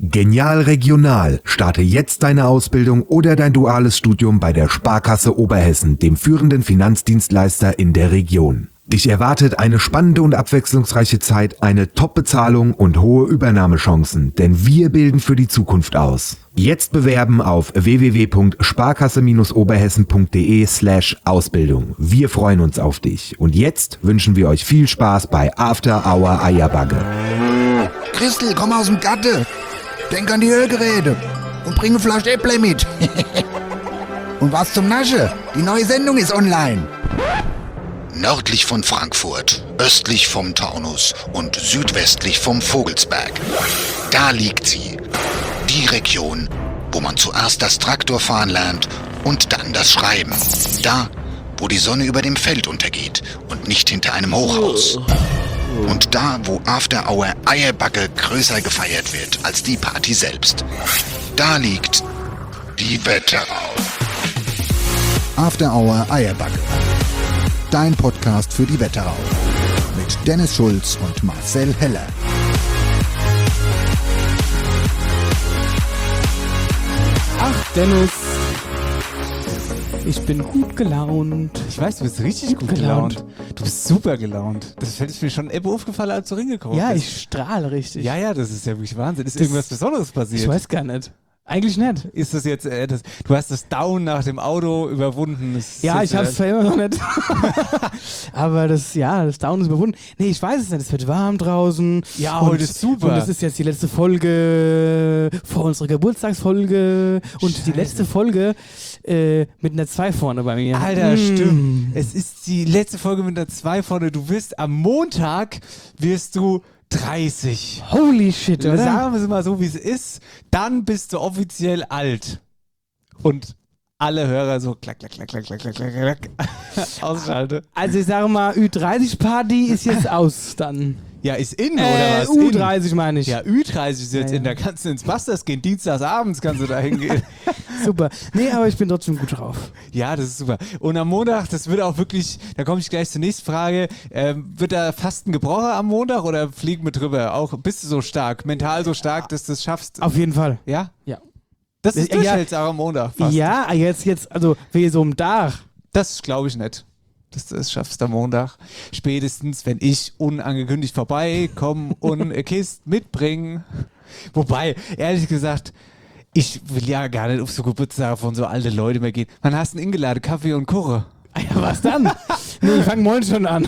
Genial Regional. Starte jetzt deine Ausbildung oder dein duales Studium bei der Sparkasse Oberhessen, dem führenden Finanzdienstleister in der Region. Dich erwartet eine spannende und abwechslungsreiche Zeit, eine Top-Bezahlung und hohe Übernahmechancen, denn wir bilden für die Zukunft aus. Jetzt bewerben auf www.sparkasse-oberhessen.de/Ausbildung. Wir freuen uns auf dich. Und jetzt wünschen wir euch viel Spaß bei After Hour Eierbagge. Christel, komm aus dem Gatte. Denk an die Hörgeräte und bring eine Flasche Äpple mit. Und was zum Nasche? Die neue Sendung ist online. Nördlich von Frankfurt, östlich vom Taunus und südwestlich vom Vogelsberg. Da liegt sie. Die Region, wo man zuerst das Traktorfahren lernt und dann das Schreiben. Da, wo die Sonne über dem Feld untergeht und nicht hinter einem Hochhaus. Und da, wo After Hour Eierbagge größer gefeiert wird als die Party selbst. Da liegt die Wetterau. After Hour Eierbagge. Dein Podcast für die Wetterau. Mit Dennis Schulz und Marcel Heller. Ach, Dennis. Ich bin gut gelaunt. Ich weiß, du bist richtig gut gelaunt. Du bist super gelaunt. Das ist mir schon aufgefallen, als du reingekommen bist. Ja, ich strahle richtig. Ja, das ist ja wirklich Wahnsinn. Ist irgendwas Besonderes passiert? Ich weiß gar nicht. Eigentlich nicht. Ist das jetzt, du hast das Down nach dem Auto überwunden? Ja, ich hab's zwar immer noch nicht. Aber das Down ist überwunden. Nee, ich weiß es nicht. Es wird warm draußen. Ja, heute ist super. Und das ist jetzt die letzte Folge vor unserer Geburtstagsfolge. Und die letzte Folge mit einer 2 vorne bei mir. Alter, stimmt. Es ist die letzte Folge mit einer 2 vorne. Du wirst am Montag, wirst du 30. Holy shit, oder? Sagen wir es mal so, wie es ist. Dann bist du offiziell alt. Und alle Hörer so klack, klack, klack, klack, klack, klack, klack, klack. Ausschalte. Also ich sage mal, Ü30-Party ist jetzt aus dann. Ja, ist in, oder was? U30 meine ich. Ja, Ü30 ist jetzt in. Da kannst du ins Busters gehen. Dienstagsabends kannst du da hingehen. Super. Nee, aber ich bin trotzdem gut drauf. Ja, das ist super. Und am Montag, das wird auch wirklich, da komme ich gleich zur nächsten Frage, wird da Fasten gebrochen am Montag oder fliegen wir drüber? Auch bist du so stark, mental so stark, dass du es schaffst? Auf jeden Fall. Ja? Ja. Das ist durchhältst auch am Montag fast. Ja, jetzt, also wie so ein Dach. Das glaube ich nicht. Dass du es schaffst am Montag. Spätestens, wenn ich unangekündigt vorbeikomme und eine Kiste mitbringe. Wobei, ehrlich gesagt, ich will ja gar nicht auf so Geburtstage von so alten Leuten mehr gehen. Wann hast du denn eingeladen? Kaffee und Kuchen? Ja, was dann? Nee, ich fange morgen schon an.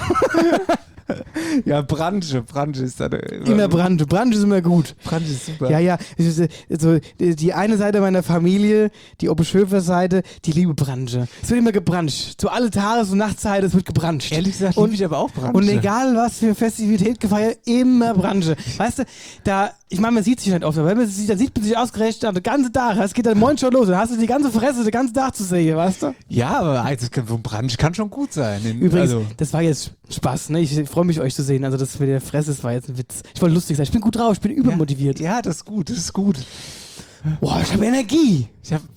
Ja, Branche ist dann immer Branche ist immer gut. Branche ist super. Ja, also die eine Seite meiner Familie, die Oppe-Schöfer-Seite, die liebe Branche. Es wird immer gebrancht. Zu alle Tages- und Nachtzeit, es wird gebrancht. Ehrlich gesagt, liebe ich aber auch Branche. Und egal, was für Festivität gefeiert, immer Branche. Weißt du, ich meine, man sieht sich nicht oft, aber wenn man sich sieht, dann sieht man sich ausgerechnet den ganzen Tag. Es geht dann morgen schon los. Dann hast du die ganze Fresse den ganzen Tag zu sehen, weißt du? Ja, aber so ein Branche kann schon gut sein. Übrigens, das war jetzt Spaß, ne? Ich freue mich, euch zu sehen. Also das mit der Fresse, das war jetzt ein Witz. Ich wollte lustig sein. Ich bin gut drauf, ich bin übermotiviert. Ja, das ist gut. Boah, ich habe Energie.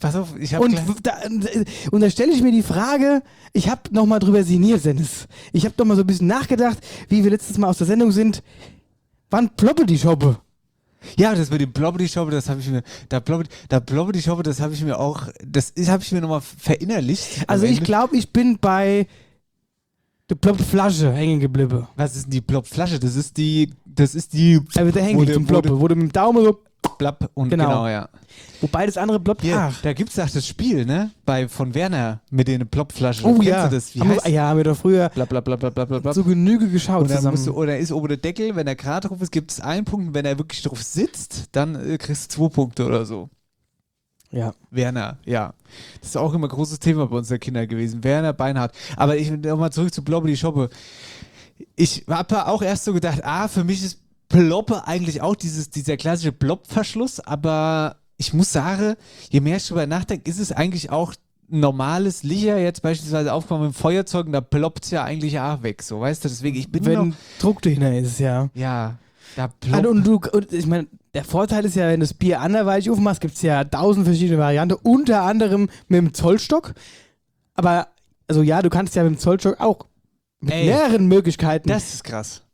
Und da stelle ich mir die Frage, ich habe nochmal drüber sinniert, Dennis. Ich habe nochmal so ein bisschen nachgedacht, wie wir letztes Mal aus der Sendung sind. Wann ploppe die Schoppe? Ja, das mit dem Blobbedy-Shoppe, das habe ich mir, Blobbedy-Shoppe, das habe ich mir auch, das habe ich mir nochmal verinnerlicht. Also ich glaube, ich bin bei der Plopflasche hängen geblieben. Was ist denn die Plopflasche? Das ist die... Da wird der hängen, zum Ploppe, wo du mit dem Daumen so... Plapp und genau, ja. Wobei das andere ploppt. Ja, da gibt's auch das Spiel, ne? Von Werner mit den Plopflaschen. Oh Kennst ja. du das? Haben wir doch früher so Genüge geschaut und dann zusammen. Oder ist oben der Deckel, wenn er gerade drauf ist, gibt es 1 Punkt. Und wenn er wirklich drauf sitzt, dann kriegst du 2 Punkte oder so. Ja. Werner, ja. Das ist auch immer ein großes Thema bei unseren Kindern gewesen. Werner Beinhardt. Aber ich nochmal zurück zu Blobbedy Shoppe. Ich habe auch erst so gedacht, für mich ist Ploppe eigentlich auch dieser klassische Blob-Verschluss, aber ich muss sagen, je mehr ich drüber nachdenke, ist es eigentlich auch normales Licher, jetzt beispielsweise aufgekommen mit dem Feuerzeug, da ploppt es ja eigentlich auch weg, so, weißt du, deswegen, ich bin wenn Druck dahinter ist, ja. Ja, da ploppt. Also und ich meine, der Vorteil ist ja, wenn du das Bier anderweitig aufmachst, gibt es ja 1000 verschiedene Varianten, unter anderem mit dem Zollstock, aber, also ja, du kannst ja mit dem Zollstock auch mit mehreren Möglichkeiten. Das ist krass.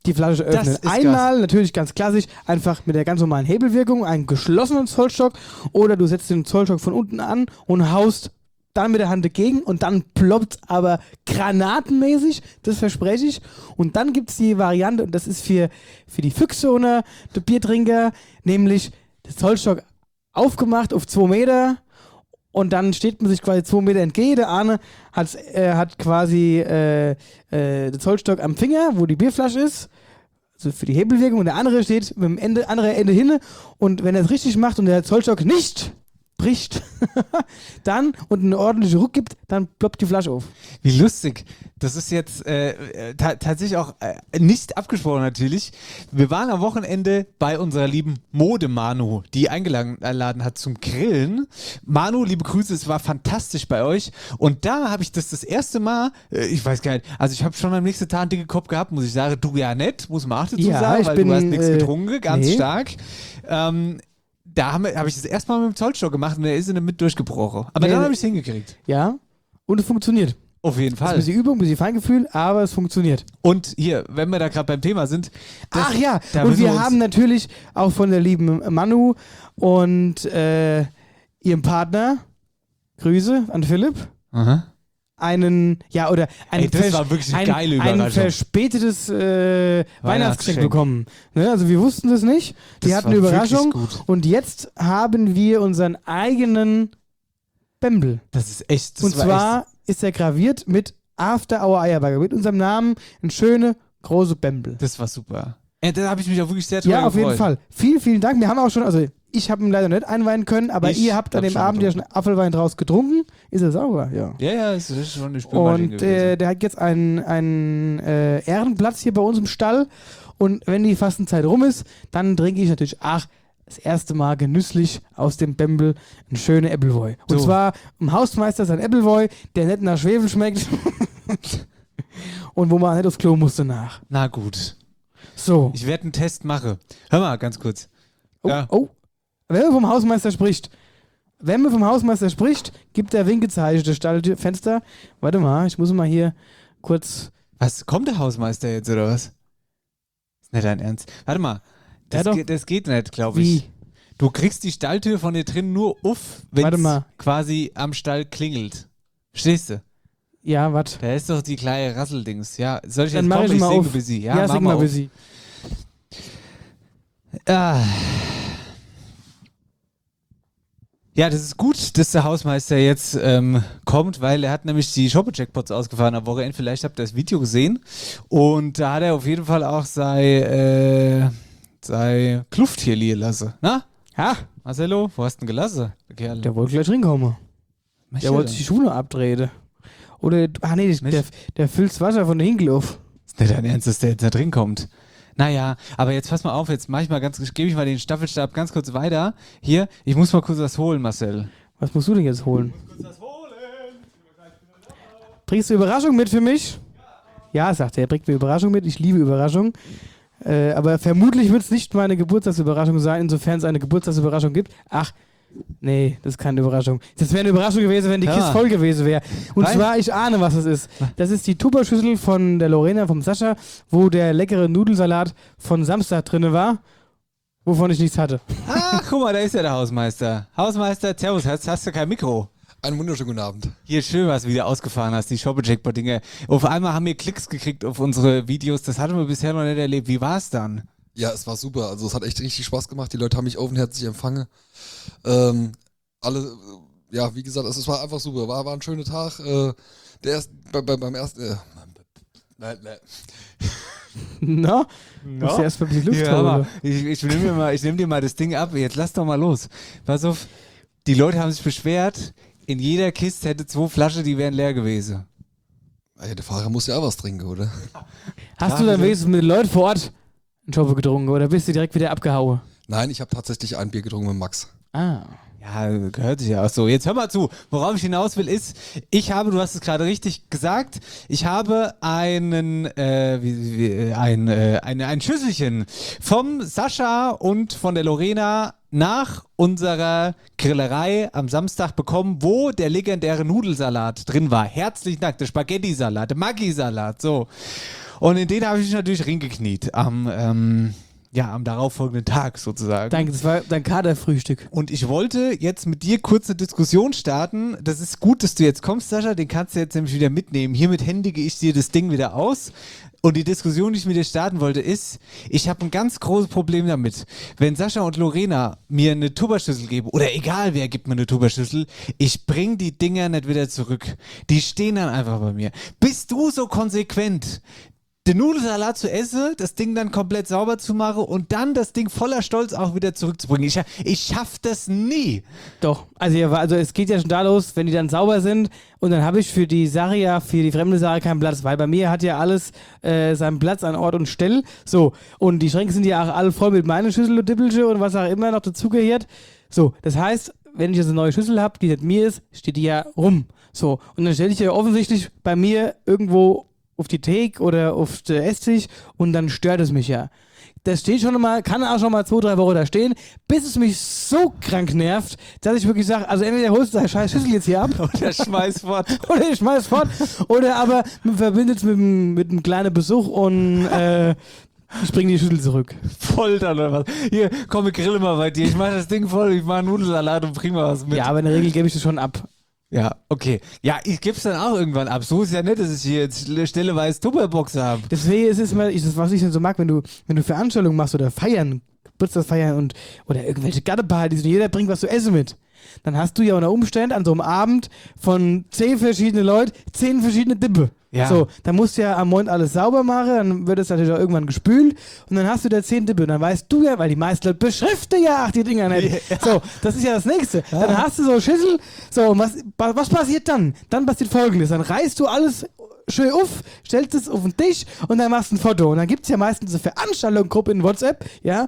die Flasche öffnen. ist Einmal natürlich ganz klassisch, einfach mit der ganz normalen Hebelwirkung, einen geschlossenen Zollstock, oder du setzt den Zollstock von unten an und haust dann mit der Hand dagegen und dann ploppt aber granatenmäßig, das verspreche ich. Und dann gibt es die Variante, und das ist für die Füchse oder die Biertrinker, nämlich der Zollstock aufgemacht auf 2 Meter. Und dann steht man sich quasi 2 Meter entgegen. Der eine hat quasi den Zollstock am Finger, wo die Bierflasche ist, also für die Hebelwirkung. Und der andere steht mit dem anderen Ende hinne. Und wenn er es richtig macht und der Zollstock nicht bricht, dann und einen ordentlichen Ruck gibt, dann ploppt die Flasche auf. Wie lustig. Das ist jetzt tatsächlich auch nicht abgesprochen natürlich. Wir waren am Wochenende bei unserer lieben Mode-Manu, die eingeladen hat zum Grillen. Manu, liebe Grüße, es war fantastisch bei euch. Und da habe ich das erste Mal, ich weiß gar nicht, also ich habe schon am nächsten Tag einen dicken Kopf gehabt, muss ich sagen. Du ja nicht, muss man auch dazu sagen, weil du hast nichts getrunken, ganz stark. Da hab ich das erstmal mit dem Zollstock gemacht und der ist in der Mitte durchgebrochen. Aber dann habe ich es hingekriegt. Ja, und es funktioniert. Auf jeden Fall. Das ist ein bisschen Übung, ein bisschen Feingefühl, aber es funktioniert. Und hier, wenn wir da gerade beim Thema sind. Ach ja, und wir haben natürlich auch von der lieben Manu und ihrem Partner, Grüße an Philipp, ein das war wirklich eine geile Überraschung. Ein verspätetes Weihnachtsgeschenk bekommen. Ne? Also wir wussten das nicht. Die hatten eine Überraschung. Gut. Und jetzt haben wir unseren eigenen Bembel. Das ist echt. Und zwar ist er graviert mit After Our Eierburger. Mit unserem Namen ein schöne große Bembel. Das war super. Da habe ich mich auch wirklich sehr drüber gefreut. Ja, auf jeden Fall. Vielen, vielen Dank. Wir haben auch schon, also ich habe ihn leider nicht einweihen können, aber ihr habt an dem Abend ja schon Apfelwein draus getrunken. Ist er sauber? Ja. Ja, es ist schon eine Spülmaschine gewesen. Und der hat jetzt einen Ehrenplatz hier bei uns im Stall. Und wenn die Fastenzeit rum ist, dann trinke ich natürlich, das erste Mal genüsslich aus dem Bembel einen schönen Appleboy. Und zwar im Hausmeister sein Appleboy, der nicht nach Schwefel schmeckt und wo man nicht aufs Klo musste nach. Na gut. So. Ich werde einen Test machen. Hör mal, ganz kurz. Wenn man vom Hausmeister spricht, gibt der Winkezeichen, das Stallfenster. Warte mal, ich muss mal hier kurz... Was, kommt der Hausmeister jetzt, oder was? Ist nicht dein Ernst. Warte mal. Das geht nicht, glaube ich. Wie? Du kriegst die Stalltür von dir drin nur auf, wenn es quasi am Stall klingelt. Verstehst du? Ja, warte. Da ist doch die kleine Rasseldings. Ja, soll ich dann jetzt kommen? Ich singe bis sie. Ja, sing mal bis sie. Ja, das ist gut, dass der Hausmeister jetzt kommt, weil er hat nämlich die Shopper-Jackpots ausgefahren am Wochenende. Vielleicht habt ihr das Video gesehen. Und da hat er auf jeden Fall auch sei Kluft hier liegen lassen. Na? Ja. Marcelo, wo hast du denn gelassen, der Kerl? Der wollte gleich reinkommen. Der wollte sich die Schuhe abdrehen. Oder, der füllt das Wasser von der Hinkel auf. Ist nicht dein Ernst, dass der jetzt da drin kommt? Naja, aber jetzt pass mal auf, jetzt gebe ich mal den Staffelstab ganz kurz weiter. Hier, ich muss mal kurz was holen, Marcel. Was musst du denn jetzt holen? Ich muss kurz was holen. Bringst du Überraschung mit für mich? Ja, sagt er bringt mir Überraschung mit. Ich liebe Überraschung. Aber vermutlich wird es nicht meine Geburtstagsüberraschung sein, insofern es eine Geburtstagsüberraschung gibt. Ach, nee, das ist keine Überraschung. Das wäre eine Überraschung gewesen, wenn die Kiste voll gewesen wäre. Und zwar, ich ahne, was es ist. Das ist die Tupperschüssel von der Lorena, vom Sascha, wo der leckere Nudelsalat von Samstag drin war, wovon ich nichts hatte. Ach, guck mal, da ist ja der Hausmeister. Hausmeister, servus, hast du kein Mikro? Einen wunderschönen guten Abend. Hier, schön, was du wieder ausgefahren hast, die Shopper-Jackpot-Dinge. Auf einmal haben wir Klicks gekriegt auf unsere Videos, das hatten wir bisher noch nicht erlebt. Wie war es dann? Ja, es war super. Also es hat echt richtig Spaß gemacht. Die Leute haben mich offenherzig empfangen. Wie gesagt, es war einfach super. War ein schöner Tag. Beim ersten... No? Musst du erst mal ein bisschen Luft holen. Ich nehm dir mal das Ding ab. Jetzt lass doch mal los. Pass auf, die Leute haben sich beschwert, in jeder Kiste hätte 2 Flaschen, die wären leer gewesen. Ja, der Fahrer muss ja auch was trinken, oder? Hast du dann wenigstens mit den Leuten vor Ort einen Schopper getrunken oder bist du direkt wieder abgehauen? Nein, ich habe tatsächlich ein Bier getrunken mit Max. Ah. Ja, gehört sich ja auch so. Jetzt hör mal zu. Worauf ich hinaus will ist, du hast es gerade richtig gesagt, ich habe ein Schüsselchen vom Sascha und von der Lorena nach unserer Grillerei am Samstag bekommen, wo der legendäre Nudelsalat drin war. Herzlichen Dank, der Spaghetti-Salat, der Maggi-Salat, so. Und in den habe ich mich natürlich reingekniet am darauffolgenden Tag sozusagen. Danke, das war dein Kaderfrühstück. Und ich wollte jetzt mit dir kurz eine Diskussion starten. Das ist gut, dass du jetzt kommst, Sascha. Den kannst du jetzt nämlich wieder mitnehmen. Hiermit händige ich dir das Ding wieder aus. Und die Diskussion, die ich mit dir starten wollte, ist, ich habe ein ganz großes Problem damit. Wenn Sascha und Lorena mir eine Tupperschüssel geben, oder egal wer gibt mir eine Tupperschüssel, ich bring die Dinger nicht wieder zurück. Die stehen dann einfach bei mir. Bist du so konsequent, den Nudelsalat zu essen, das Ding dann komplett sauber zu machen und dann das Ding voller Stolz auch wieder zurückzubringen? Ich schaff das nie. Doch, also es geht ja schon da los, wenn die dann sauber sind und dann habe ich für die fremde Sache keinen Platz, weil bei mir hat ja alles seinen Platz an Ort und Stelle. So, und die Schränke sind ja auch alle voll mit meinen Schüssel und Dippelche und was auch immer noch dazugehört. So, das heißt, wenn ich jetzt eine neue Schüssel habe, die nicht mir ist, steht die ja rum. So, und dann stelle ich ja offensichtlich bei mir irgendwo auf die Theke oder auf den Esstisch und dann stört es mich ja. Das steht schon mal, kann auch schon mal 2-3 Wochen da stehen, bis es mich so krank nervt, dass ich wirklich sage, also entweder holst du deine scheiß Schüssel jetzt hier ab Oder schmeiß fort. oder ich schmeiß fort oder aber man verbindet es mit einem kleinen Besuch und ich bringe die Schüssel zurück. Voll dann oder was? Hier, komm, ich grille mal bei dir. Ich mache das Ding voll, ich mache einen Nudelsalat und bring mal was mit. Ja, aber in der Regel gebe ich das schon ab. Ja, okay. Ja, ich gebe es dann auch irgendwann ab. So ist ja nicht, dass ich hier jetzt stelleweise Tupperbox habe. Deswegen ist es immer, was ich denn so mag, wenn du Veranstaltungen machst oder feiern, Geburtstagsfeiern oder irgendwelche Gattepartys und jeder bringt was zu essen mit. Dann hast du ja unter Umständen an so einem Abend von 10 verschiedenen Leuten 10 verschiedene Dippe. Ja. So, dann musst du ja am Mond alles sauber machen, dann wird es natürlich auch irgendwann gespült und dann hast du da 10 Dippe und dann weißt du ja, weil die meisten Leute beschriften ja die Dinger nicht. Ja. So, das ist ja das Nächste. Ja. Dann hast du so eine Schüssel, so, und was passiert dann? Dann passiert Folgendes, dann reißt du alles schön auf, stellst es auf den Tisch und dann machst du ein Foto und dann gibt es ja meistens eine Veranstaltungsgruppe in WhatsApp, ja,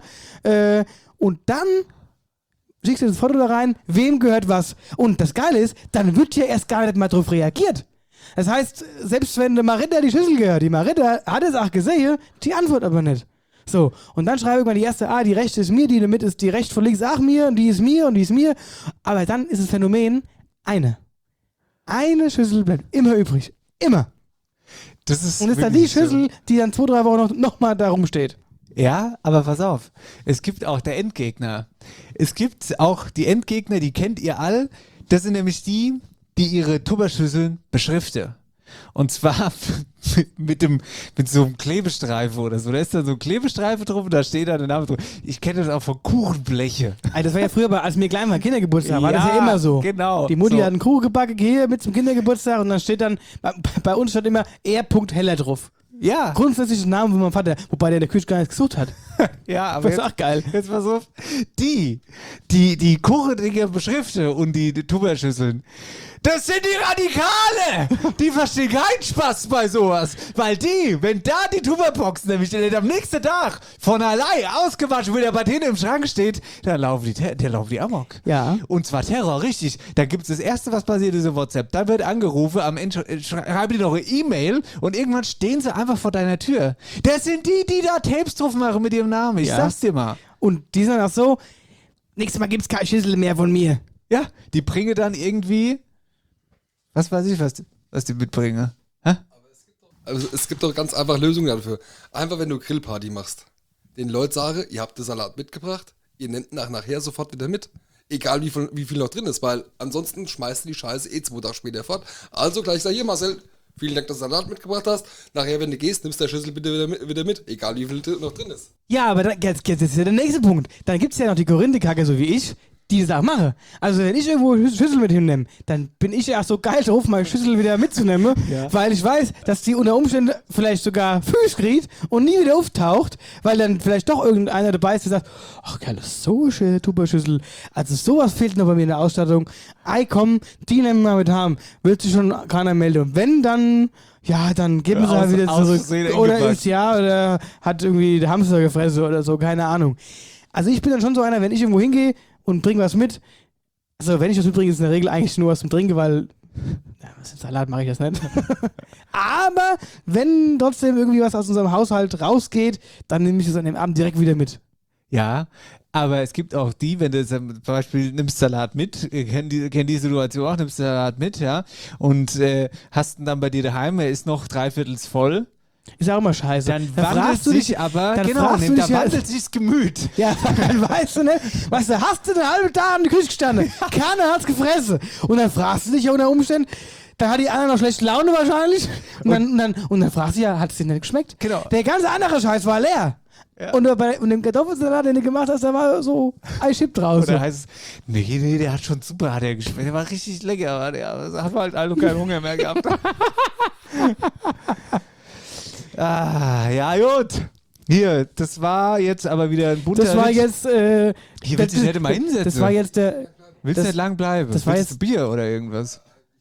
und dann schickst du das Foto da rein, wem gehört was. Und das Geile ist, dann wird ja erst gar nicht mal drauf reagiert. Das heißt, selbst wenn der Marita die Schüssel gehört, die Marita hat es auch gesehen, die antwortet aber nicht. So, und dann schreibe ich mal die erste, die rechte ist mir, die in der Mitte ist die rechte von links auch mir und die ist mir und die ist mir. Aber dann ist das Phänomen, eine Schüssel bleibt immer übrig. Immer. Das ist und ist dann die Schüssel, die dann 2-3 Wochen noch mal da rumsteht. Ja, aber pass auf, es gibt auch der Endgegner. Es gibt auch die Endgegner, die kennt ihr all. Das sind nämlich die ihre Tupperschüsseln beschriften. Und zwar mit so einem Klebestreifen oder so. Da ist da so ein Klebestreifen drauf und da steht da der Name drauf. Ich kenne das auch von Kuchenbleche. Das war ja früher, als wir klein waren, Kindergeburtstag, war das ja immer so. Genau. Die Mutti hat einen Kuchen gebacken, hier mit zum Kindergeburtstag und dann steht dann, bei uns steht immer R.Heller drauf. Ja. Grundsätzlich ein Name von meinem Vater, wobei der in der Küche gar nichts gesucht hat. Ja, aber das ist auch geil. Jetzt pass auf. Die Kuchendinger beschriften und die Tupperschüsseln, das sind die Radikale! Die verstehen keinen Spaß bei sowas. Weil wenn da die Tupperbox nämlich am nächsten Tag von allein ausgewaschen wieder bei denen im Schrank steht, dann laufen die amok. Ja. Und zwar Terror, richtig. Da gibt es das Erste, was passiert, ist in WhatsApp. Dann wird angerufen, am Ende schreiben die noch eine E-Mail und irgendwann stehen sie einfach vor deiner Tür. Das sind die da Tapes drauf machen mit ihrem Namen. Ich sag's dir mal. Und die sind auch so, nächstes Mal gibt's keine Schüssel mehr von mir. Ja, die bringen dann irgendwie, was weiß ich, was die mitbringen. Hä? Also es gibt doch ganz einfach Lösungen dafür. Einfach, wenn du Grillparty machst, den Leuten sage, ihr habt den Salat mitgebracht, ihr nehmt nachher sofort wieder mit. Egal wie viel noch drin ist, weil ansonsten schmeißt du die Scheiße 2 Tage später fort. Also gleich sag hier, Marcel, vielen Dank, dass du Salat mitgebracht hast. Nachher, wenn du gehst, nimmst du der Schüssel bitte wieder mit. Egal wie viel noch drin ist. Ja, aber jetzt ist ja der nächste Punkt. Dann gibt's ja noch die Korinthekacke, so wie ich, die das auch mache. Also wenn ich irgendwo Schüssel mit hinnehme, dann bin ich ja auch so geil drauf, meine Schüssel wieder mitzunehmen, weil ich weiß, dass die unter Umständen vielleicht sogar Füße kriegt und nie wieder auftaucht, weil dann vielleicht doch irgendeiner dabei ist, der sagt, ach geil, das ist so eine schöne Tupperschüssel. Also sowas fehlt noch bei mir in der Ausstattung. Ei komm, die nehmen wir mit haben. Wird sich schon keiner melden. Und wenn dann, ja, dann geben sie halt wieder zurück. Oder ist oder hat irgendwie der Hamster gefressen oder so, keine Ahnung. Also ich bin dann schon so einer, wenn ich irgendwo hingehe und bring was mit, Also wenn ich das übrigens in der Regel eigentlich nur was zum Trinken, weil was im Salat mache ich das nicht. Aber wenn trotzdem irgendwie was aus unserem Haushalt rausgeht, dann nehme ich es an dem Abend direkt wieder mit. Ja, aber es gibt auch die, wenn du zum Beispiel nimmst Salat mit, kenn die Situation auch, nimmst Salat mit, ja, und hast ihn dann bei dir daheim, er ist noch 3/4 voll. Ist auch immer scheiße. Dann wandelt sich aber, genau, da wandelt sich das Gemüt. Ja, dann weißt du nicht, hast du den halben Tag in der Küche gestanden, keiner hat's gefressen. Und dann fragst du dich ja unter Umständen, dann hat die andere noch schlechte Laune wahrscheinlich. Und dann fragst du ja, hat es dir nicht geschmeckt? Genau. Der ganze andere Scheiß war leer. Ja. Und bei dem Kartoffelsalat, den du gemacht hast, da war so ein Chip draus. Oder heißt es, nee, der hat schon super, hat er geschmeckt. Der war richtig lecker, aber der hat halt also keinen Hunger mehr gehabt. Ja, gut. Hier, das war jetzt aber wieder ein bunter Das war jetzt. Hier willst du dich nicht immer hinsetzen. Das war jetzt der. Willst du nicht lang bleiben? Das war willst jetzt du Bier oder irgendwas?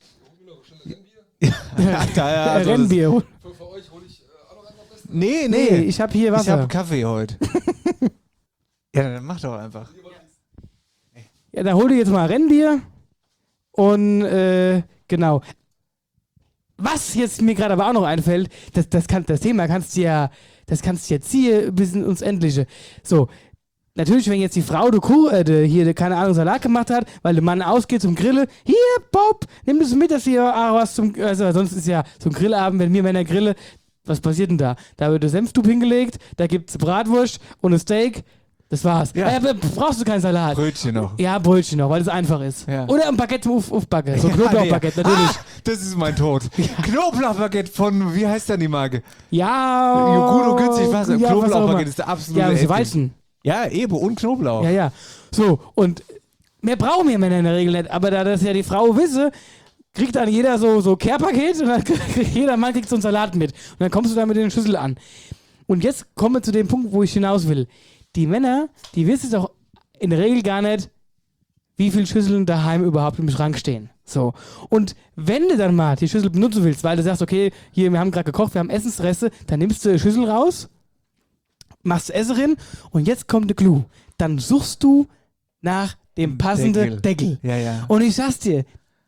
Rennbier. Für euch hole ich auch noch einmal besten. Nee, ich habe hier Ich Wasser. habe Kaffee heute. Ja, dann mach doch einfach. Ja, dann hol dir jetzt mal Rennbier. Und genau. Was jetzt mir gerade aber auch noch einfällt, das Thema kannst du ja ziehen bis ins Endliche. So, natürlich, wenn jetzt die Frau hier, keine Ahnung, Salat gemacht hat, weil der Mann ausgeht zum Grillen, hier, Bob, nimm das mit, dass hier was also sonst ist ja so ein Grillabend, wenn wir Männer grillen, was passiert denn da? Da wird der Senftub hingelegt, da gibt's Bratwurst und ein Steak. Das war's. Ja. Brauchst du keinen Salat? Brötchen noch. Ja, Brötchen noch, weil es einfach ist. Ja. Oder ein Baguette aufbacken. So ein Knoblauchbaguette, natürlich. Das ist mein Tod. Knoblauchbaguette von, wie heißt denn die Marke? Ja. Gut und günstig, was? Ja, Knoblauchbaguette ist der absolute Ja, das ist Endgegner. Weizen. Ja, eben, und Knoblauch. Ja. So, und mehr brauchen wir Männer in der Regel nicht. Aber da das ja die Frau wisse, kriegt dann jeder so Care-Paket und dann jeder Mann kriegt so einen Salat mit. Und dann kommst du da mit den Schüssel an. Und jetzt kommen wir zu dem Punkt, wo ich hinaus will. Die Männer, die wissen doch in der Regel gar nicht, wie viele Schüsseln daheim überhaupt im Schrank stehen. So. Und wenn du dann mal die Schüssel benutzen willst, weil du sagst, okay, hier, wir haben gerade gekocht, wir haben Essensreste, dann nimmst du die Schüssel raus, machst Essen rein und jetzt kommt der Clou. Dann suchst du nach dem passenden Deckel. Ja. Und ich sag's dir,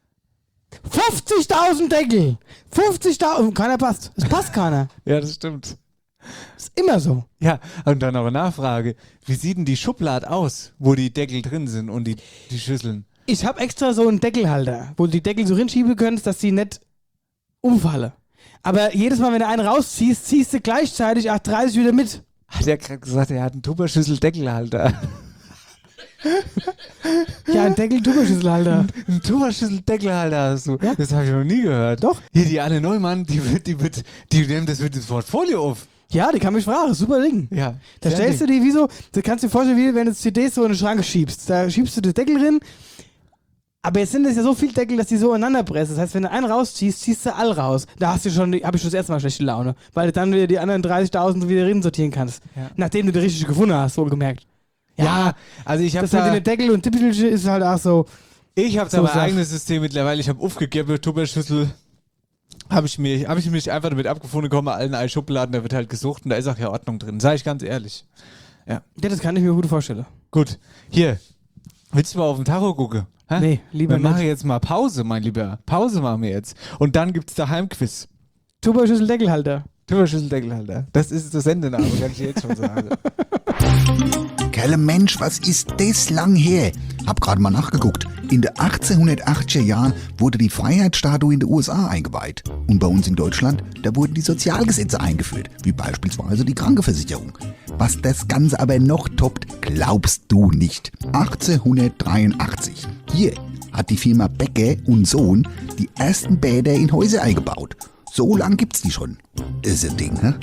50.000 Deckel! 50.000! Keiner passt. Es passt keiner. Ja, das stimmt. Ist immer so. Ja, und dann noch eine Nachfrage. Wie sieht denn die Schublade aus, wo die Deckel drin sind und die Schüsseln? Ich habe extra so einen Deckelhalter, wo du die Deckel so hinschieben kannst, dass sie nicht umfallen. Aber jedes Mal, wenn du einen rausziehst, ziehst du gleichzeitig 30 wieder mit. Hat er gerade gesagt, er hat einen Tupperschüssel-Deckelhalter. Ja, ein Deckel-Tupperschüsselhalter. Ein Tupperschüssel-Deckelhalter hast du. Ja? Das habe ich noch nie gehört. Doch. Hier, die Anne Neumann, die nimmt das mit ins Portfolio auf. Ja, die kann mich fragen. Super Ding. Ja. Da stellst du die wie so, du kannst dir vorstellen, wie wenn du CDs so in den Schrank schiebst. Da schiebst du den Deckel drin. Aber jetzt sind es ja so viele Deckel, dass die so ineinander pressen. Das heißt, wenn du einen rausziehst, ziehst du all raus. Da habe ich schon das erste Mal schlechte Laune. Weil du dann wieder die anderen 30.000 wieder drin sortieren kannst. Ja. Nachdem du die richtig gefunden hast, wohlgemerkt. Ja, also ich habe das mit den Deckel und Tippelchen ist halt auch so. Ich habe so mein eigenes System mittlerweile. Ich habe aufgegeben, Tupperschüssel. Habe ich mich einfach damit abgefunden, komme allen einen Schubladen, da wird halt gesucht und da ist auch ja Ordnung drin. Sag ich ganz ehrlich. Ja, das kann ich mir gut vorstellen. Gut, hier. Willst du mal auf den Tacho gucken? Hä? Nee, lieber nicht. Wir machen nicht. jetzt mal Pause, mein Lieber. Pause machen wir jetzt. Und dann gibt's da Heimquiz. Tupperschüssel-Deckelhalter. Tupperschüssel-Deckelhalter. Das ist der Sendename, kann ich jetzt schon sagen. Kerle Mensch, was ist das lang her? Hab gerade mal nachgeguckt. In den 1880er Jahren wurde die Freiheitsstatue in den USA eingeweiht. Und bei uns in Deutschland, da wurden die Sozialgesetze eingeführt, wie beispielsweise die Krankenversicherung. Was das Ganze aber noch toppt, glaubst du nicht. 1883. Hier hat die Firma Becker und Sohn die ersten Bäder in Häuser eingebaut. So lang gibt's die schon. Ist ein Ding, hä?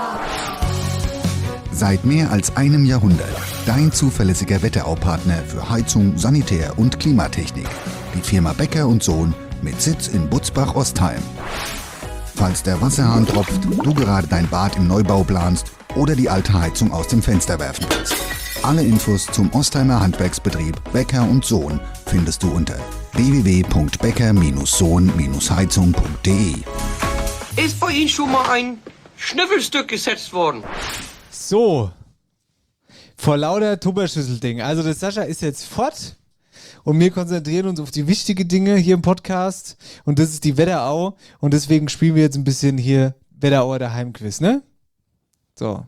Seit mehr als einem Jahrhundert dein zuverlässiger Wetterau-Partner für Heizung, Sanitär und Klimatechnik. Die Firma Becker und Sohn mit Sitz in Butzbach-Ostheim. Falls der Wasserhahn tropft, du gerade dein Bad im Neubau planst oder die alte Heizung aus dem Fenster werfen willst. Alle Infos zum Ostheimer Handwerksbetrieb Becker und Sohn findest du unter www.becker-sohn-heizung.de. Ist bei Ihnen schon mal ein Schnüffelstück gesetzt worden? So. Vor lauter Tupperschüssel-Ding. Also, das Sascha ist jetzt fort. Und wir konzentrieren uns auf die wichtigen Dinge hier im Podcast. Und das ist die Wetterau. Und deswegen spielen wir jetzt ein bisschen hier Wetterauer Daheimquiz, ne? So.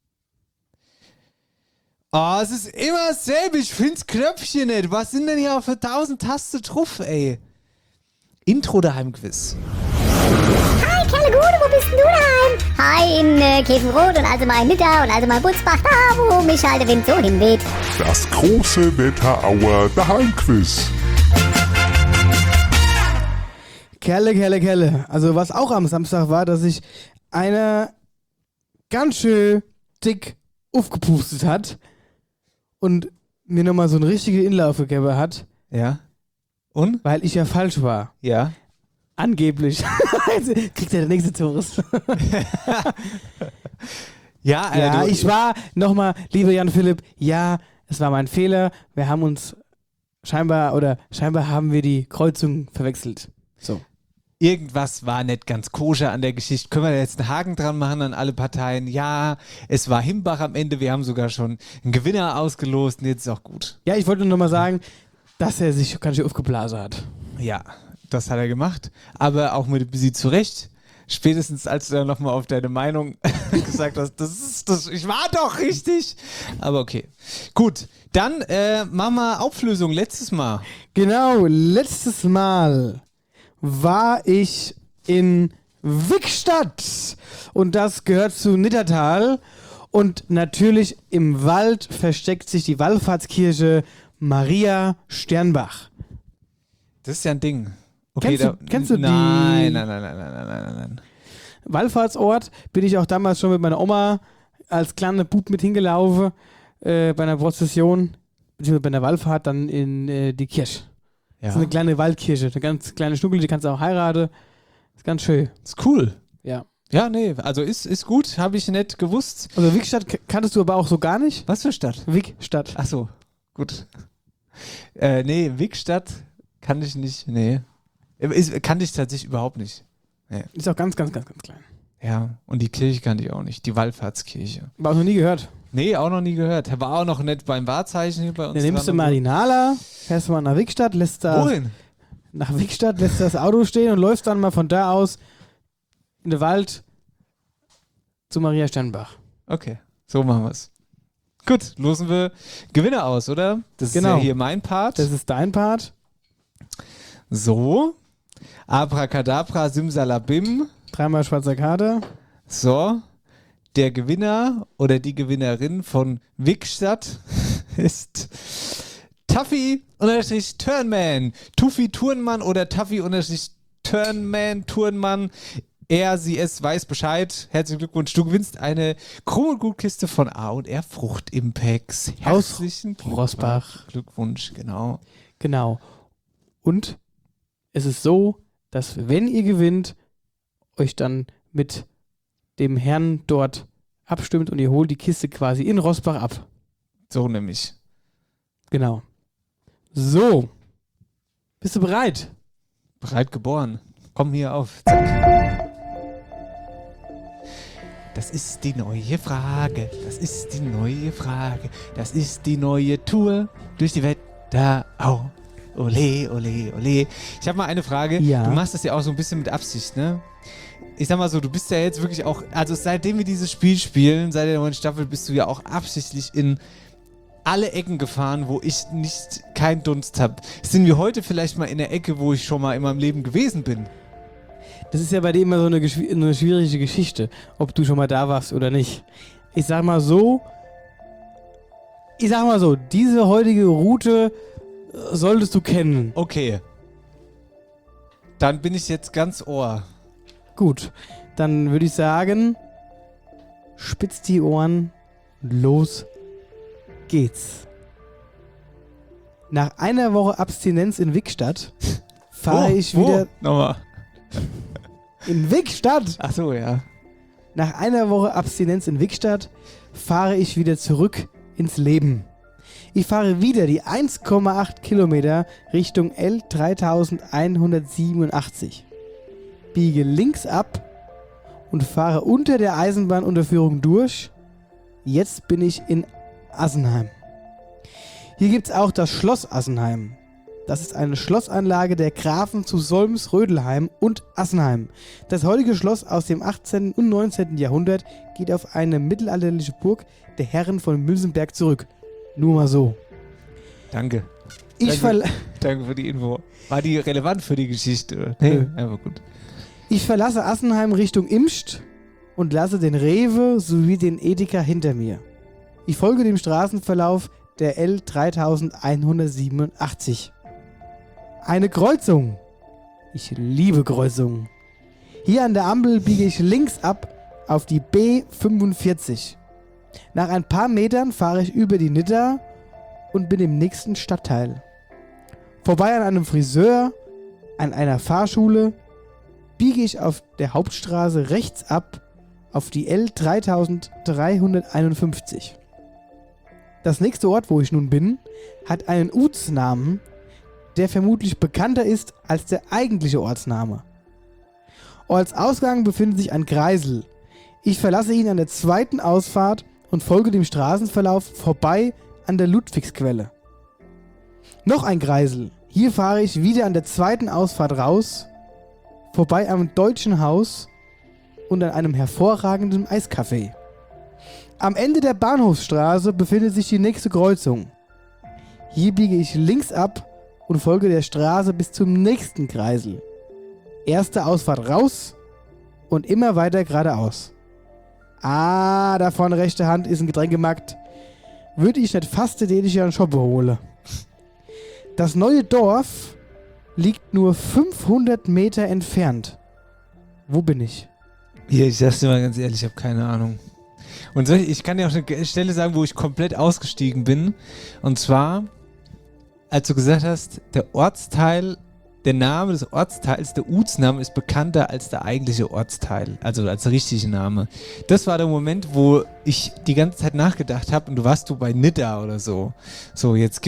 Oh, es ist immer dasselbe. Ich find's Knöpfchen nicht. Was sind denn hier für 1000 Taste drauf, ey? Intro Daheimquiz. Hi, Kerle Gude, wo bist denn du daheim? Hi, in Käfenrot und also mal in Nitter und also mal in Butzbach, da wo mich halt der Wind so hinweht. Das große Wetterauer Daheimquiz. Kelle. Also was auch am Samstag war, dass sich einer ganz schön dick aufgepustet hat und mir nochmal so einen richtigen Inlauf gegeben hat, Ja. Und? weil ich ja falsch war. Ja. Angeblich. Jetzt kriegt er der nächste Tourist. Ja, Ja, du, ich war nochmal, lieber Jan Philipp, ja, es war mein Fehler. Wir haben uns scheinbar haben wir die Kreuzung verwechselt. So. Irgendwas war nicht ganz koscher an der Geschichte. Können wir da jetzt einen Haken dran machen an alle Parteien? Ja, es war Himbach am Ende. Wir haben sogar schon einen Gewinner ausgelost und jetzt ist auch gut. Ja, ich wollte nur nochmal sagen, dass er sich ganz schön aufgeblasen hat. Ja, das hat er gemacht. Aber auch mit ein bisschen zurecht. Spätestens als du dann nochmal auf deine Meinung gesagt hast, ich war doch richtig. Aber okay. Gut, dann machen wir Auflösung. Letztes Mal. Genau, letztes Mal war ich in Wickstadt und das gehört zu Nittertal und natürlich im Wald versteckt sich die Wallfahrtskirche Maria Sternbach. Das ist ja ein Ding. Okay, Kennst du die? Nein. Wallfahrtsort bin ich auch damals schon mit meiner Oma als kleiner Bub mit hingelaufen bei einer Prozession, beziehungsweise bei einer Wallfahrt dann in die Kirche. Ja. Das ist eine kleine Waldkirche, eine ganz kleine Schnuckel, die kannst du auch heiraten. Ist ganz schön. Ist cool. Ja. Ja, nee, also ist gut, habe ich nicht gewusst. Also Wickstadt kanntest du aber auch so gar nicht? Was für Stadt? Wickstadt. Ach so, gut. Nee, Wickstadt kann ich nicht, nee. Kannte ich tatsächlich überhaupt nicht. Nee. Ist auch ganz klein. Ja, und die Kirche kannte ich auch nicht, die Wallfahrtskirche. Aber auch noch nie gehört. Nee, auch noch nie gehört. War auch noch nicht beim Wahrzeichen hier bei uns. Dann nimmst du dran mal und die Nala, fährst du mal nach Wickstadt, lässt da Wohin? nach Wickstadt, lässt das Auto stehen und läufst dann mal von da aus in den Wald zu Maria Sternbach. Okay, so machen wir es. Gut, losen wir Gewinner aus, oder? Das Genau. ist ja hier mein Part. Das ist dein Part. So. Abracadabra, Simsalabim. Dreimal schwarzer Kater. So. Der Gewinner oder die Gewinnerin von Wickstadt ist Tuffy_Turnman. Tuffy Turnmann oder Tuffy_Turnman. Er, sie, es weiß Bescheid. Herzlichen Glückwunsch. Du gewinnst eine Krummel-Gutkiste von A&R Fruchtimpex. Herzlichen Rosbach. Glückwunsch, genau. Genau. Und es ist so, dass wenn ihr gewinnt, euch dann mit dem Herrn dort abstimmt und ihr holt die Kiste quasi in Rosbach ab. So nämlich. Genau. So. Bist du bereit? Bereit geboren. Komm hier auf. Zack. Das ist die neue Frage. Das ist die neue Frage. Das ist die neue Tour durch die Wetterau. Ole, ole, ole. Ich habe mal eine Frage. Ja. Du machst das ja auch so ein bisschen mit Absicht, ne? Ich sag mal so, du bist ja jetzt wirklich auch, also seitdem wir dieses Spiel spielen, seit der neuen Staffel, bist du ja auch absichtlich in alle Ecken gefahren, wo ich keinen Dunst habe. Sind wir heute vielleicht mal in der Ecke, wo ich schon mal in meinem Leben gewesen bin? Das ist ja bei dir immer so eine schwierige Geschichte, ob du schon mal da warst oder nicht. Ich sag mal so, diese heutige Route solltest du kennen. Okay. Dann bin ich jetzt ganz Ohr. Gut, dann würde ich sagen, spitz die Ohren, los geht's. Nach einer Woche Abstinenz in Wickstadt fahre ich wieder... Nochmal. In Wickstadt! Ach so, ja. Nach einer Woche Abstinenz in Wickstadt fahre ich wieder zurück ins Leben. Ich fahre wieder die 1,8 Kilometer Richtung L3187. Biege links ab und fahre unter der Eisenbahnunterführung durch. Jetzt bin ich in Assenheim. Hier gibt es auch das Schloss Assenheim. Das ist eine Schlossanlage der Grafen zu Solms, Rödelheim und Assenheim. Das heutige Schloss aus dem 18. und 19. Jahrhundert geht auf eine mittelalterliche Burg der Herren von Mülsenberg zurück. Nur mal so. Danke. Danke für die Info. War die relevant für die Geschichte? Nee, einfach gut. Ich verlasse Assenheim Richtung Imst und lasse den Rewe sowie den Edeka hinter mir. Ich folge dem Straßenverlauf der L3187. Eine Kreuzung. Ich liebe Kreuzungen. Hier an der Ampel biege ich links ab auf die B45. Nach ein paar Metern fahre ich über die Nidda und bin im nächsten Stadtteil. Vorbei an einem Friseur, an einer Fahrschule, biege ich auf der Hauptstraße rechts ab auf die L3351. Das nächste Ort, wo ich nun bin, hat einen Ortsnamen, der vermutlich bekannter ist als der eigentliche Ortsname. Ortsausgang befindet sich ein Kreisel. Ich verlasse ihn an der zweiten Ausfahrt und folge dem Straßenverlauf vorbei an der Ludwigsquelle. Noch ein Kreisel. Hier fahre ich wieder an der zweiten Ausfahrt raus, vorbei am Deutschen Haus und an einem hervorragenden Eiscafé. Am Ende der Bahnhofsstraße befindet sich die nächste Kreuzung. Hier biege ich links ab und folge der Straße bis zum nächsten Kreisel. Erste Ausfahrt raus und immer weiter geradeaus. Ah, da vorne rechte Hand ist ein Getränkemarkt. Würde ich nicht fast den ich einen Shoppe hole. Das neue Dorf liegt nur 500 Meter entfernt. Wo bin ich? Hier, ich sag's dir mal ganz ehrlich, ich habe keine Ahnung. Und ich kann dir auch eine Stelle sagen, wo ich komplett ausgestiegen bin. Und zwar, als du gesagt hast, der Name des Ortsteils, der Ortsname ist bekannter als der eigentliche Ortsteil, also als der richtige Name. Das war der Moment, wo ich die ganze Zeit nachgedacht habe und du warst bei Nidda oder so. So, jetzt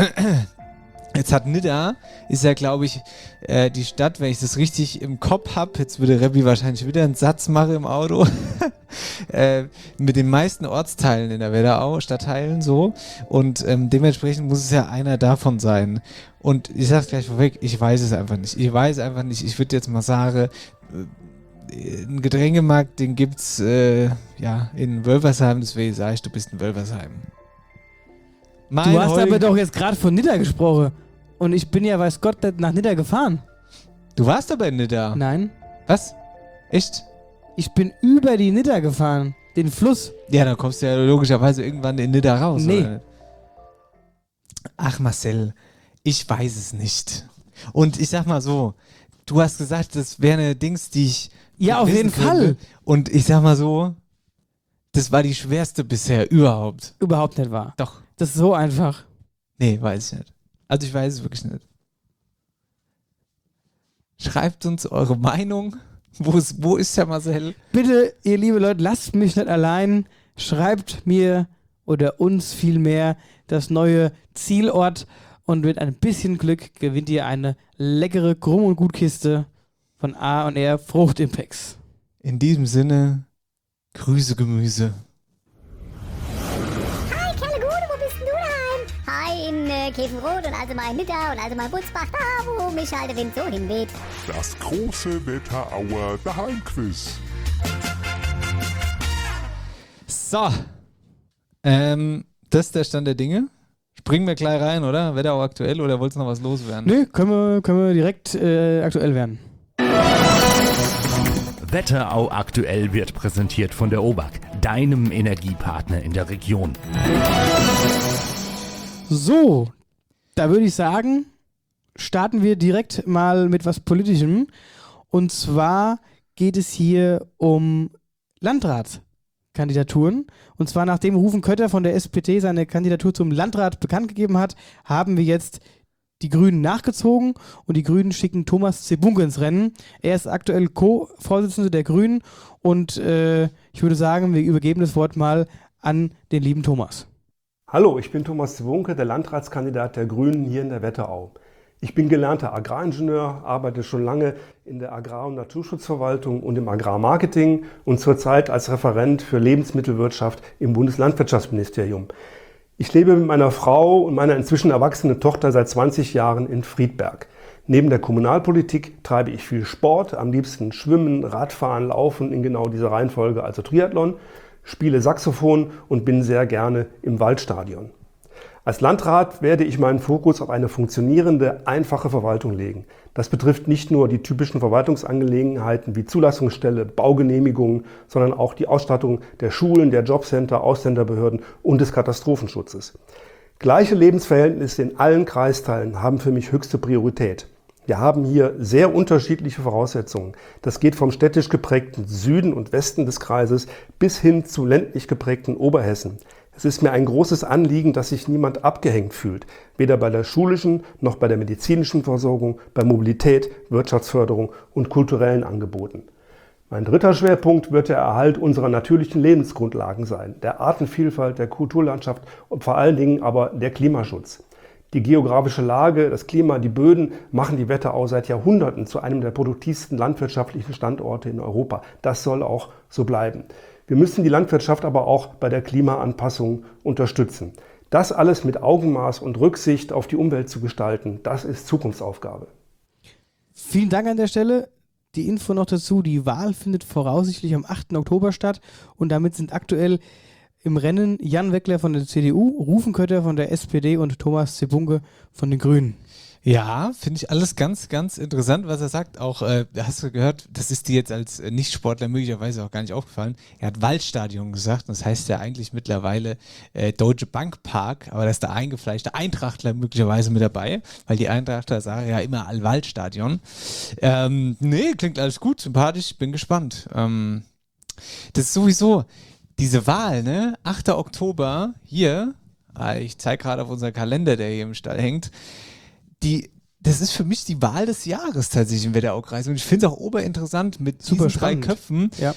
hat Nidda, ist ja glaube ich die Stadt, wenn ich das richtig im Kopf habe, jetzt würde Rebbi wahrscheinlich wieder einen Satz machen im Auto, mit den meisten Ortsteilen in der Wetterau, Stadtteilen so, und dementsprechend muss es ja einer davon sein. Und ich sag's gleich vorweg, ich weiß es einfach nicht. Ich würde jetzt mal sagen, einen Getränkemarkt, den gibt's in Wölfersheim, deswegen sage ich, du bist in Wölfersheim. Du hast aber doch jetzt gerade von Nidda gesprochen. Und ich bin ja, weiß Gott, nach Nidda gefahren. Du warst aber in Nidda? Nein. Was? Echt? Ich bin über die Nidda gefahren. Den Fluss. Ja, dann kommst du ja logischerweise irgendwann in Nidda raus. Nee. Oder? Ach Marcel, ich weiß es nicht. Und ich sag mal so, du hast gesagt, das wäre eine Dings, die ich... Ja, auf jeden Fall. Und ich sag mal so, das war die schwerste bisher überhaupt. Überhaupt nicht wahr. Doch. Das ist so einfach. Nee, weiß ich nicht. Also ich weiß es wirklich nicht. Schreibt uns eure Meinung. Wo ist der Marcel? Bitte, ihr liebe Leute, lasst mich nicht allein. Schreibt mir oder uns vielmehr das neue Zielort und mit ein bisschen Glück gewinnt ihr eine leckere Krumm- und Gutkiste von A&R Fruchtimpex. In diesem Sinne, Grüße Gemüse. In Käfenrot und also mal in Nidda und also mal in Butzbach, da wo mich halt der Wind so hinweht. Das große Wetterauer Daheimquiz. So. Das ist der Stand der Dinge. Springen wir gleich rein, oder? Wetterau aktuell oder wolltest du noch was loswerden? Nö, können wir direkt aktuell werden. Wetterau aktuell wird präsentiert von der OBAK, deinem Energiepartner in der Region. So, da würde ich sagen, starten wir direkt mal mit was Politischem. Und zwar geht es hier um Landratskandidaturen. Und zwar nachdem Rufen Kötter von der SPD seine Kandidatur zum Landrat bekannt gegeben hat, haben wir jetzt die Grünen nachgezogen und die Grünen schicken Thomas Zebunke ins Rennen. Er ist aktuell Co-Vorsitzender der Grünen und ich würde sagen, wir übergeben das Wort mal an den lieben Thomas. Hallo, ich bin Thomas Zewunke, der Landratskandidat der Grünen hier in der Wetterau. Ich bin gelernter Agraringenieur, arbeite schon lange in der Agrar- und Naturschutzverwaltung und im Agrarmarketing und zurzeit als Referent für Lebensmittelwirtschaft im Bundeslandwirtschaftsministerium. Ich lebe mit meiner Frau und meiner inzwischen erwachsenen Tochter seit 20 Jahren in Friedberg. Neben der Kommunalpolitik treibe ich viel Sport, am liebsten Schwimmen, Radfahren, Laufen in genau dieser Reihenfolge, also Triathlon, spiele Saxophon und bin sehr gerne im Waldstadion. Als Landrat werde ich meinen Fokus auf eine funktionierende, einfache Verwaltung legen. Das betrifft nicht nur die typischen Verwaltungsangelegenheiten wie Zulassungsstelle, Baugenehmigungen, sondern auch die Ausstattung der Schulen, der Jobcenter, Ausländerbehörden und des Katastrophenschutzes. Gleiche Lebensverhältnisse in allen Kreisteilen haben für mich höchste Priorität. Wir haben hier sehr unterschiedliche Voraussetzungen. Das geht vom städtisch geprägten Süden und Westen des Kreises bis hin zu ländlich geprägten Oberhessen. Es ist mir ein großes Anliegen, dass sich niemand abgehängt fühlt, weder bei der schulischen noch bei der medizinischen Versorgung, bei Mobilität, Wirtschaftsförderung und kulturellen Angeboten. Mein dritter Schwerpunkt wird der Erhalt unserer natürlichen Lebensgrundlagen sein, der Artenvielfalt, der Kulturlandschaft und vor allen Dingen aber der Klimaschutz. Die geografische Lage, das Klima, die Böden machen die Wetterau seit Jahrhunderten zu einem der produktivsten landwirtschaftlichen Standorte in Europa. Das soll auch so bleiben. Wir müssen die Landwirtschaft aber auch bei der Klimaanpassung unterstützen. Das alles mit Augenmaß und Rücksicht auf die Umwelt zu gestalten, das ist Zukunftsaufgabe. Vielen Dank an der Stelle. Die Info noch dazu, die Wahl findet voraussichtlich am 8. Oktober statt und damit sind aktuell im Rennen Jan Weckler von der CDU, Rufen Kötter von der SPD und Thomas Zibunke von den Grünen. Ja, finde ich alles ganz, ganz interessant, was er sagt. Auch, hast du gehört, das ist dir jetzt als Nicht-Sportler möglicherweise auch gar nicht aufgefallen. Er hat Waldstadion gesagt, das heißt ja eigentlich mittlerweile Deutsche Bank Park, aber da ist der eingefleischte Eintrachtler möglicherweise mit dabei, weil die Eintrachtler sagen ja immer Waldstadion. Nee, klingt alles gut, sympathisch, bin gespannt. Das ist sowieso diese Wahl, ne? 8. Oktober, hier, ich zeige gerade auf unseren Kalender, der hier im Stall hängt, das ist für mich die Wahl des Jahres tatsächlich im Wetteraukreis. Und ich finde es auch oberinteressant, mit super diesen spannend. 3 Köpfen Ja.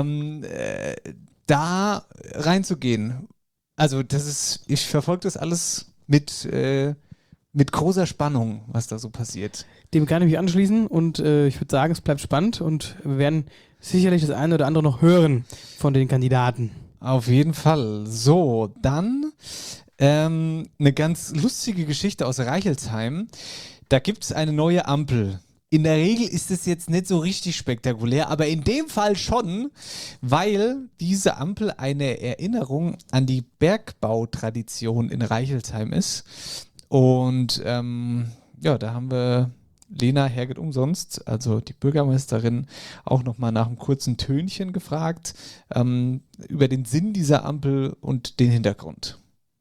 da reinzugehen. Also ich verfolge das alles mit großer Spannung, was da so passiert. Dem kann ich mich anschließen und ich würde sagen, es bleibt spannend und wir werden sicherlich das eine oder andere noch hören von den Kandidaten. Auf jeden Fall. So, dann eine ganz lustige Geschichte aus Reichelsheim. Da gibt es eine neue Ampel. In der Regel ist es jetzt nicht so richtig spektakulär, aber in dem Fall schon, weil diese Ampel eine Erinnerung an die Bergbautradition in Reichelsheim ist. Und ja, da haben wir Lena Herget umsonst, also die Bürgermeisterin, auch nochmal nach einem kurzen Tönchen gefragt über den Sinn dieser Ampel und den Hintergrund.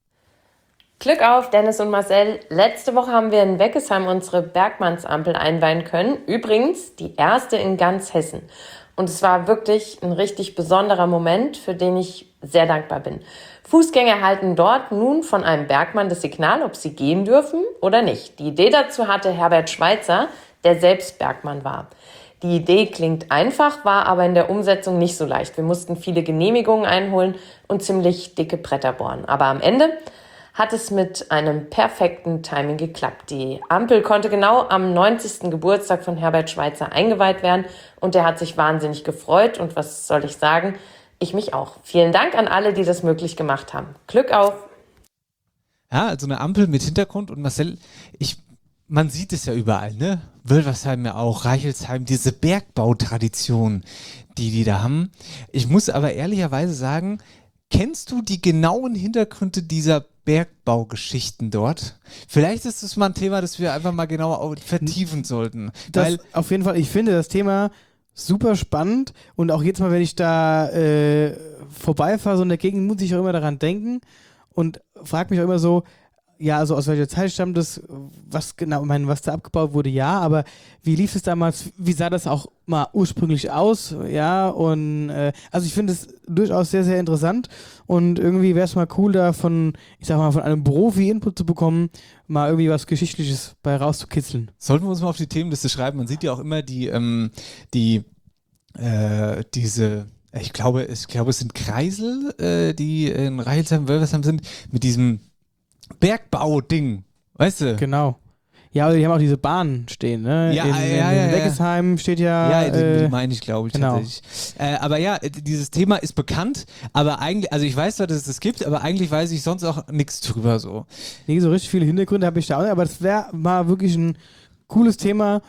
Glück auf, Dennis und Marcel. Letzte Woche haben wir in Weckesheim unsere Bergmannsampel einweihen können. Übrigens die erste in ganz Hessen. Und es war wirklich ein richtig besonderer Moment, für den ich sehr dankbar bin. Fußgänger erhalten dort nun von einem Bergmann das Signal, ob sie gehen dürfen oder nicht. Die Idee dazu hatte Herbert Schweitzer, der selbst Bergmann war. Die Idee klingt einfach, war aber in der Umsetzung nicht so leicht. Wir mussten viele Genehmigungen einholen und ziemlich dicke Bretter bohren. Aber am Ende hat es mit einem perfekten Timing geklappt. Die Ampel konnte genau am 90. Geburtstag von Herbert Schweitzer eingeweiht werden und er hat sich wahnsinnig gefreut und was soll ich sagen, ich mich auch. Vielen Dank an alle, die das möglich gemacht haben. Glück auf! Ja, also eine Ampel mit Hintergrund und Marcel, man sieht es ja überall, ne? Wölversheim ja auch, Reichelsheim, diese Bergbautradition, die da haben. Ich muss aber ehrlicherweise sagen, kennst du die genauen Hintergründe dieser Bergbaugeschichten dort? Vielleicht ist das mal ein Thema, das wir einfach mal genauer vertiefen sollten. Das auf jeden Fall, ich finde das Thema super spannend und auch jetzt mal, wenn ich da vorbeifahre, so in der Gegend, muss ich auch immer daran denken und frage mich auch immer so, ja, also aus welcher Zeit stammt das, was genau, was da abgebaut wurde, ja, aber wie lief es damals, wie sah das auch mal ursprünglich aus, ja, und also ich finde es durchaus sehr, sehr interessant und irgendwie wäre es mal cool, da von einem Profi Input zu bekommen, mal irgendwie was Geschichtliches bei rauszukitzeln. Sollten wir uns mal auf die Themenliste schreiben, man sieht ja auch immer diese, ich glaube, es sind Kreisel, die in Reichelsheim, Wölversheim sind, mit diesem Bergbau-Ding, weißt du? Genau. Ja, aber die haben auch diese Bahnen stehen, ne? Ja, in Weggesheim steht ja. Ja, die meine ich, glaube ich, genau. tatsächlich. Aber ja, dieses Thema ist bekannt, aber eigentlich, also ich weiß zwar, dass es das gibt, aber eigentlich weiß ich sonst auch nichts drüber so. Nee, so richtig viele Hintergründe habe ich da auch nicht, aber das wäre mal wirklich ein cooles Thema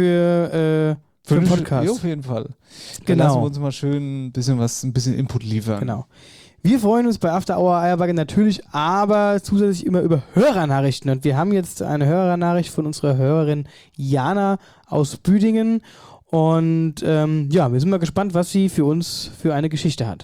für einen Podcast. Ja, auf jeden Fall. Dann Genau. lassen wir uns mal schön ein bisschen Input liefern. Genau. Wir freuen uns bei After Hour Eierbacke natürlich, aber zusätzlich immer über Hörernachrichten. Und wir haben jetzt eine Hörernachricht von unserer Hörerin Jana aus Büdingen. Und wir sind mal gespannt, was sie für uns für eine Geschichte hat.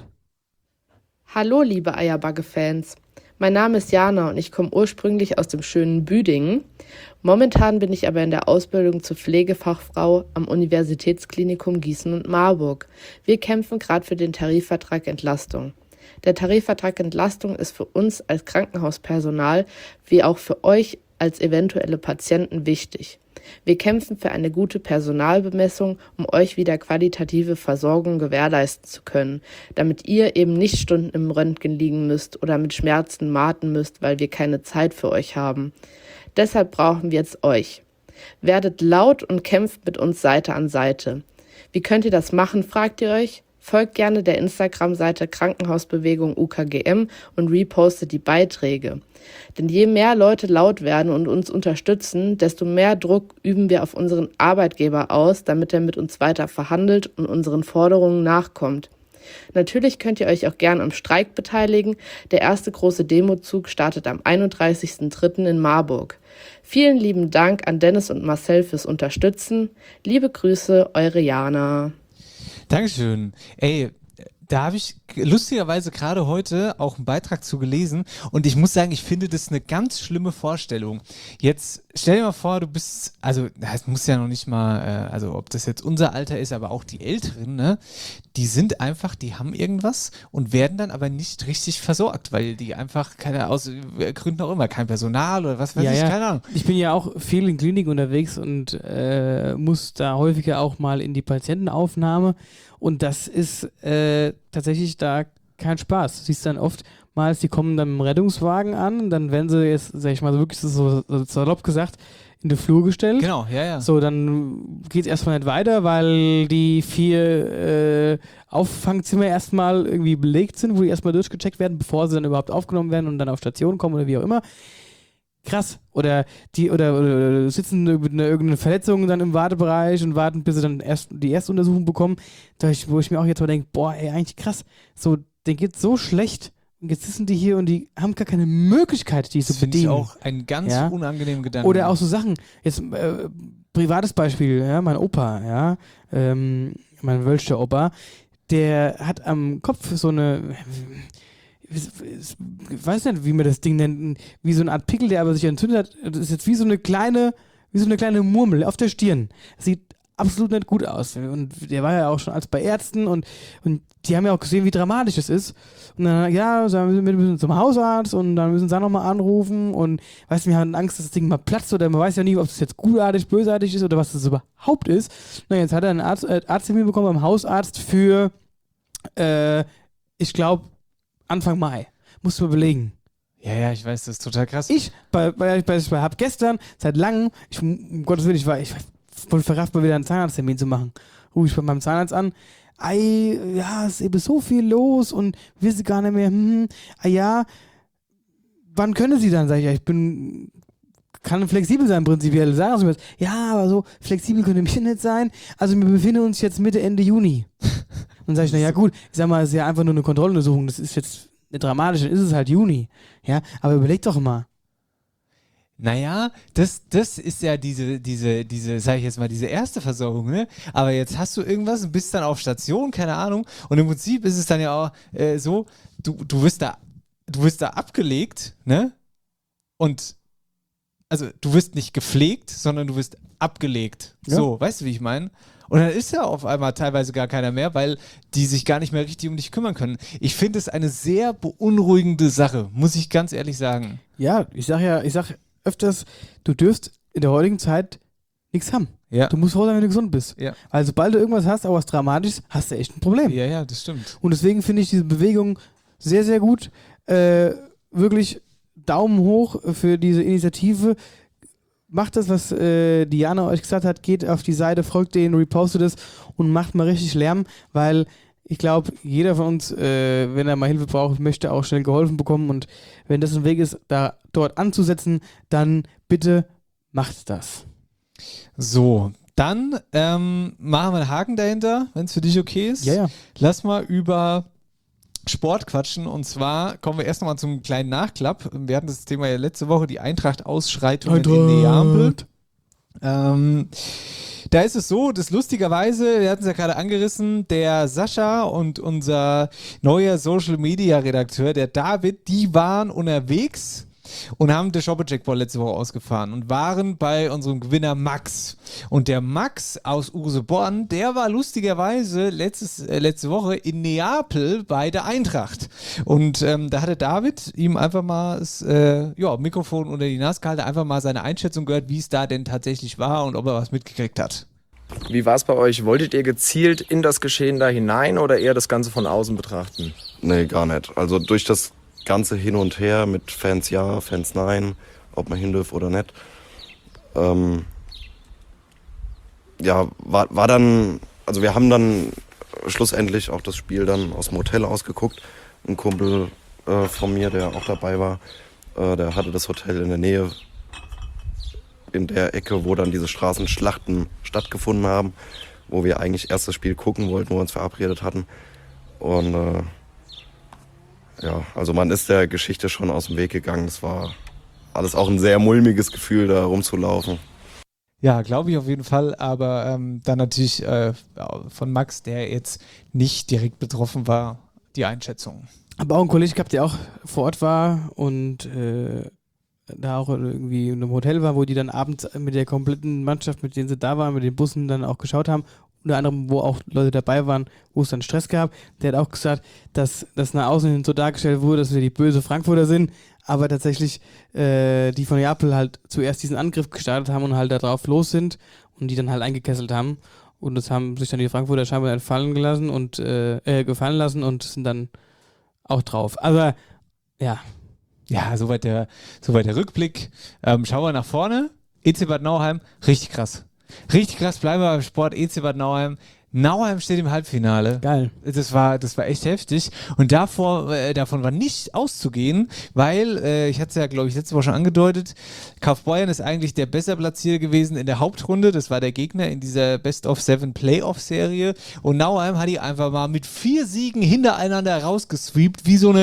Hallo, liebe Eierbagge-Fans. Mein Name ist Jana und ich komme ursprünglich aus dem schönen Büdingen. Momentan bin ich aber in der Ausbildung zur Pflegefachfrau am Universitätsklinikum Gießen und Marburg. Wir kämpfen gerade für den Tarifvertrag Entlastung. Der Tarifvertrag Entlastung ist für uns als Krankenhauspersonal wie auch für euch als eventuelle Patienten wichtig. Wir kämpfen für eine gute Personalbemessung, um euch wieder qualitative Versorgung gewährleisten zu können, damit ihr eben nicht Stunden im Röntgen liegen müsst oder mit Schmerzen warten müsst, weil wir keine Zeit für euch haben. Deshalb brauchen wir jetzt euch. Werdet laut und kämpft mit uns Seite an Seite. Wie könnt ihr das machen, fragt ihr euch? Folgt gerne der Instagram-Seite Krankenhausbewegung UKGM und repostet die Beiträge. Denn je mehr Leute laut werden und uns unterstützen, desto mehr Druck üben wir auf unseren Arbeitgeber aus, damit er mit uns weiter verhandelt und unseren Forderungen nachkommt. Natürlich könnt ihr euch auch gern am Streik beteiligen. Der erste große Demozug startet am 31.03. in Marburg. Vielen lieben Dank an Dennis und Marcel fürs Unterstützen. Liebe Grüße, eure Jana. Dankeschön. Ey, da habe ich lustigerweise gerade heute auch einen Beitrag zu gelesen und ich muss sagen, ich finde das eine ganz schlimme Vorstellung. Jetzt stell dir mal vor, du bist, also das muss ja noch nicht mal, also ob das jetzt unser Alter ist, aber auch die Älteren, ne, die sind einfach, die haben irgendwas und werden dann aber nicht richtig versorgt, weil die einfach aus Gründen auch immer, kein Personal oder was weiß ich, keine Ahnung. Ich bin ja auch viel in Kliniken unterwegs und muss da häufiger auch mal in die Patientenaufnahme. Und das ist tatsächlich da kein Spaß. Du siehst dann oftmals, die kommen dann mit dem Rettungswagen an und dann werden sie jetzt, sag ich mal, so wirklich so salopp gesagt, in den Flur gestellt. Genau, ja. So, dann geht es erstmal nicht weiter, weil die 4 Auffangzimmer erstmal irgendwie belegt sind, wo die erstmal durchgecheckt werden, bevor sie dann überhaupt aufgenommen werden und dann auf Station kommen oder wie auch immer. Krass. Oder sitzen mit irgendeiner Verletzung dann im Wartebereich und warten, bis sie dann die Erstuntersuchung bekommen. Wo ich mir auch jetzt mal denke, boah, ey, eigentlich krass. So, denen geht's so schlecht. Und jetzt sitzen die hier und die haben gar keine Möglichkeit, die zu bedienen. Das finde ich auch einen ganz unangenehmen Gedanken. Oder auch so Sachen. Jetzt, privates Beispiel, ja, mein Opa, ja, mein Wölscher Opa, der hat am Kopf so eine... Ich weiß nicht, wie man das Ding nennt, wie so eine Art Pickel, der aber sich entzündet hat. Das ist jetzt wie so eine kleine Murmel auf der Stirn. Das sieht absolut nicht gut aus. Und der war ja auch schon als bei Ärzten und die haben ja auch gesehen, wie dramatisch es ist. Und dann, ja, wir müssen zum Hausarzt und dann müssen sie nochmal anrufen und weißt du, wir haben Angst, dass das Ding mal platzt oder man weiß ja nie, ob das jetzt gutartig, bösartig ist oder was das überhaupt ist. Na, jetzt hat er einen Arzttermin bekommen beim Hausarzt für, ich glaube, Anfang Mai. Musst du mal belegen. Ja, ich weiß, das ist total krass. Ich habe gestern, seit langem, um Gottes Willen, ich wollte verrafft, mal wieder einen Zahnarzttermin zu machen. Rufe ich bei meinem Zahnarzt an. Es ist eben so viel los und wisse gar nicht mehr, wann können Sie dann? Sag ich, ja, kann flexibel sein prinzipiell. Sagen Sie mir das. Ja, aber so flexibel können wir nicht sein. Also wir befinden uns jetzt Mitte, Ende Juni. Und dann sage ich, naja gut, ich sag mal, es ist ja einfach nur eine Kontrolluntersuchung, das ist jetzt nicht dramatisch, dann ist es halt Juni. Ja, aber überleg doch mal. Naja, das ist ja diese, sag ich jetzt mal, diese erste Versorgung, ne? Aber jetzt hast du irgendwas und bist dann auf Station, keine Ahnung. Und im Prinzip ist es dann ja auch so, du wirst da abgelegt, ne? Und also du wirst nicht gepflegt, sondern du wirst abgelegt. Ja. So, weißt du, wie ich meine? Und dann ist ja auf einmal teilweise gar keiner mehr, weil die sich gar nicht mehr richtig um dich kümmern können. Ich finde es eine sehr beunruhigende Sache, muss ich ganz ehrlich sagen. Ja, ich sag öfters, du dürfst in der heutigen Zeit nichts haben. Ja. Du musst froh sein, wenn du gesund bist. Ja. Weil sobald du irgendwas hast, auch was Dramatisches, hast du echt ein Problem. Ja, das stimmt. Und deswegen finde ich diese Bewegung sehr, sehr gut. Wirklich Daumen hoch für diese Initiative. macht das, was Diana euch gesagt hat, geht auf die Seite, folgt denen, repostet es und macht mal richtig Lärm, weil ich glaube, jeder von uns, wenn er mal Hilfe braucht, möchte auch schnell geholfen bekommen und wenn das ein Weg ist, dort anzusetzen, dann bitte macht das. So, dann machen wir einen Haken dahinter, wenn es für dich okay ist. Ja. Lass mal über Sport quatschen und zwar kommen wir erst nochmal zum kleinen Nachklapp. Wir hatten das Thema ja letzte Woche, die Eintracht-Ausschreitungen in Neapel. Da ist es so, dass lustigerweise, wir hatten es ja gerade angerissen, der Sascha und unser neuer Social-Media-Redakteur, der David, die waren unterwegs und haben den Shopper-Jackpot letzte Woche ausgefahren und waren bei unserem Gewinner Max. Und der Max aus Useborn, der war lustigerweise letzte Woche in Neapel bei der Eintracht. Und da hatte David ihm einfach mal das Mikrofon unter die Nase gehalten, einfach mal seine Einschätzung gehört, wie es da denn tatsächlich war und ob er was mitgekriegt hat. Wie war es bei euch? Wolltet ihr gezielt in das Geschehen da hinein oder eher das Ganze von außen betrachten? Nee, gar nicht. Also durch das Ganze hin und her mit Fans ja, Fans nein, ob man hin dürfen oder nicht. War dann, also wir haben dann schlussendlich auch das Spiel dann aus dem Hotel ausgeguckt. Ein Kumpel von mir, der auch dabei war, der hatte das Hotel in der Nähe, in der Ecke, wo dann diese Straßenschlachten stattgefunden haben, wo wir eigentlich erst das Spiel gucken wollten, wo wir uns verabredet hatten. Und also man ist der Geschichte schon aus dem Weg gegangen. Es war alles auch ein sehr mulmiges Gefühl, da rumzulaufen. Ja, glaube ich auf jeden Fall, aber dann natürlich von Max, der jetzt nicht direkt betroffen war, die Einschätzung. Aber auch ein Kollege gehabt, der auch vor Ort war und da auch irgendwie in einem Hotel war, wo die dann abends mit der kompletten Mannschaft, mit denen sie da waren, mit den Bussen dann auch geschaut haben. Unter anderem, wo auch Leute dabei waren, wo es dann Stress gab. Der hat auch gesagt, dass das nach außen hin so dargestellt wurde, dass wir die böse Frankfurter sind, aber tatsächlich die von Neapel halt zuerst diesen Angriff gestartet haben und halt da drauf los sind und die dann halt eingekesselt haben. Und das haben sich dann die Frankfurter scheinbar gefallen lassen und sind dann auch drauf. Aber ja. Ja, soweit der Rückblick. Schauen wir nach vorne. EC Bad Nauheim, richtig krass. Richtig krass, bleiben wir beim Sport. EC Bad Nauheim. Nauheim steht im Halbfinale. Geil. Das war echt heftig. Und davon war nicht auszugehen, weil, ich hatte es ja, glaube ich, letzte Woche schon angedeutet, Kaufbeuren ist eigentlich der besser Platzierte gewesen in der Hauptrunde. Das war der Gegner in dieser Best-of-7 Playoff-Serie. Und Nauheim hat die einfach mal mit 4 Siegen hintereinander rausgesweept, wie so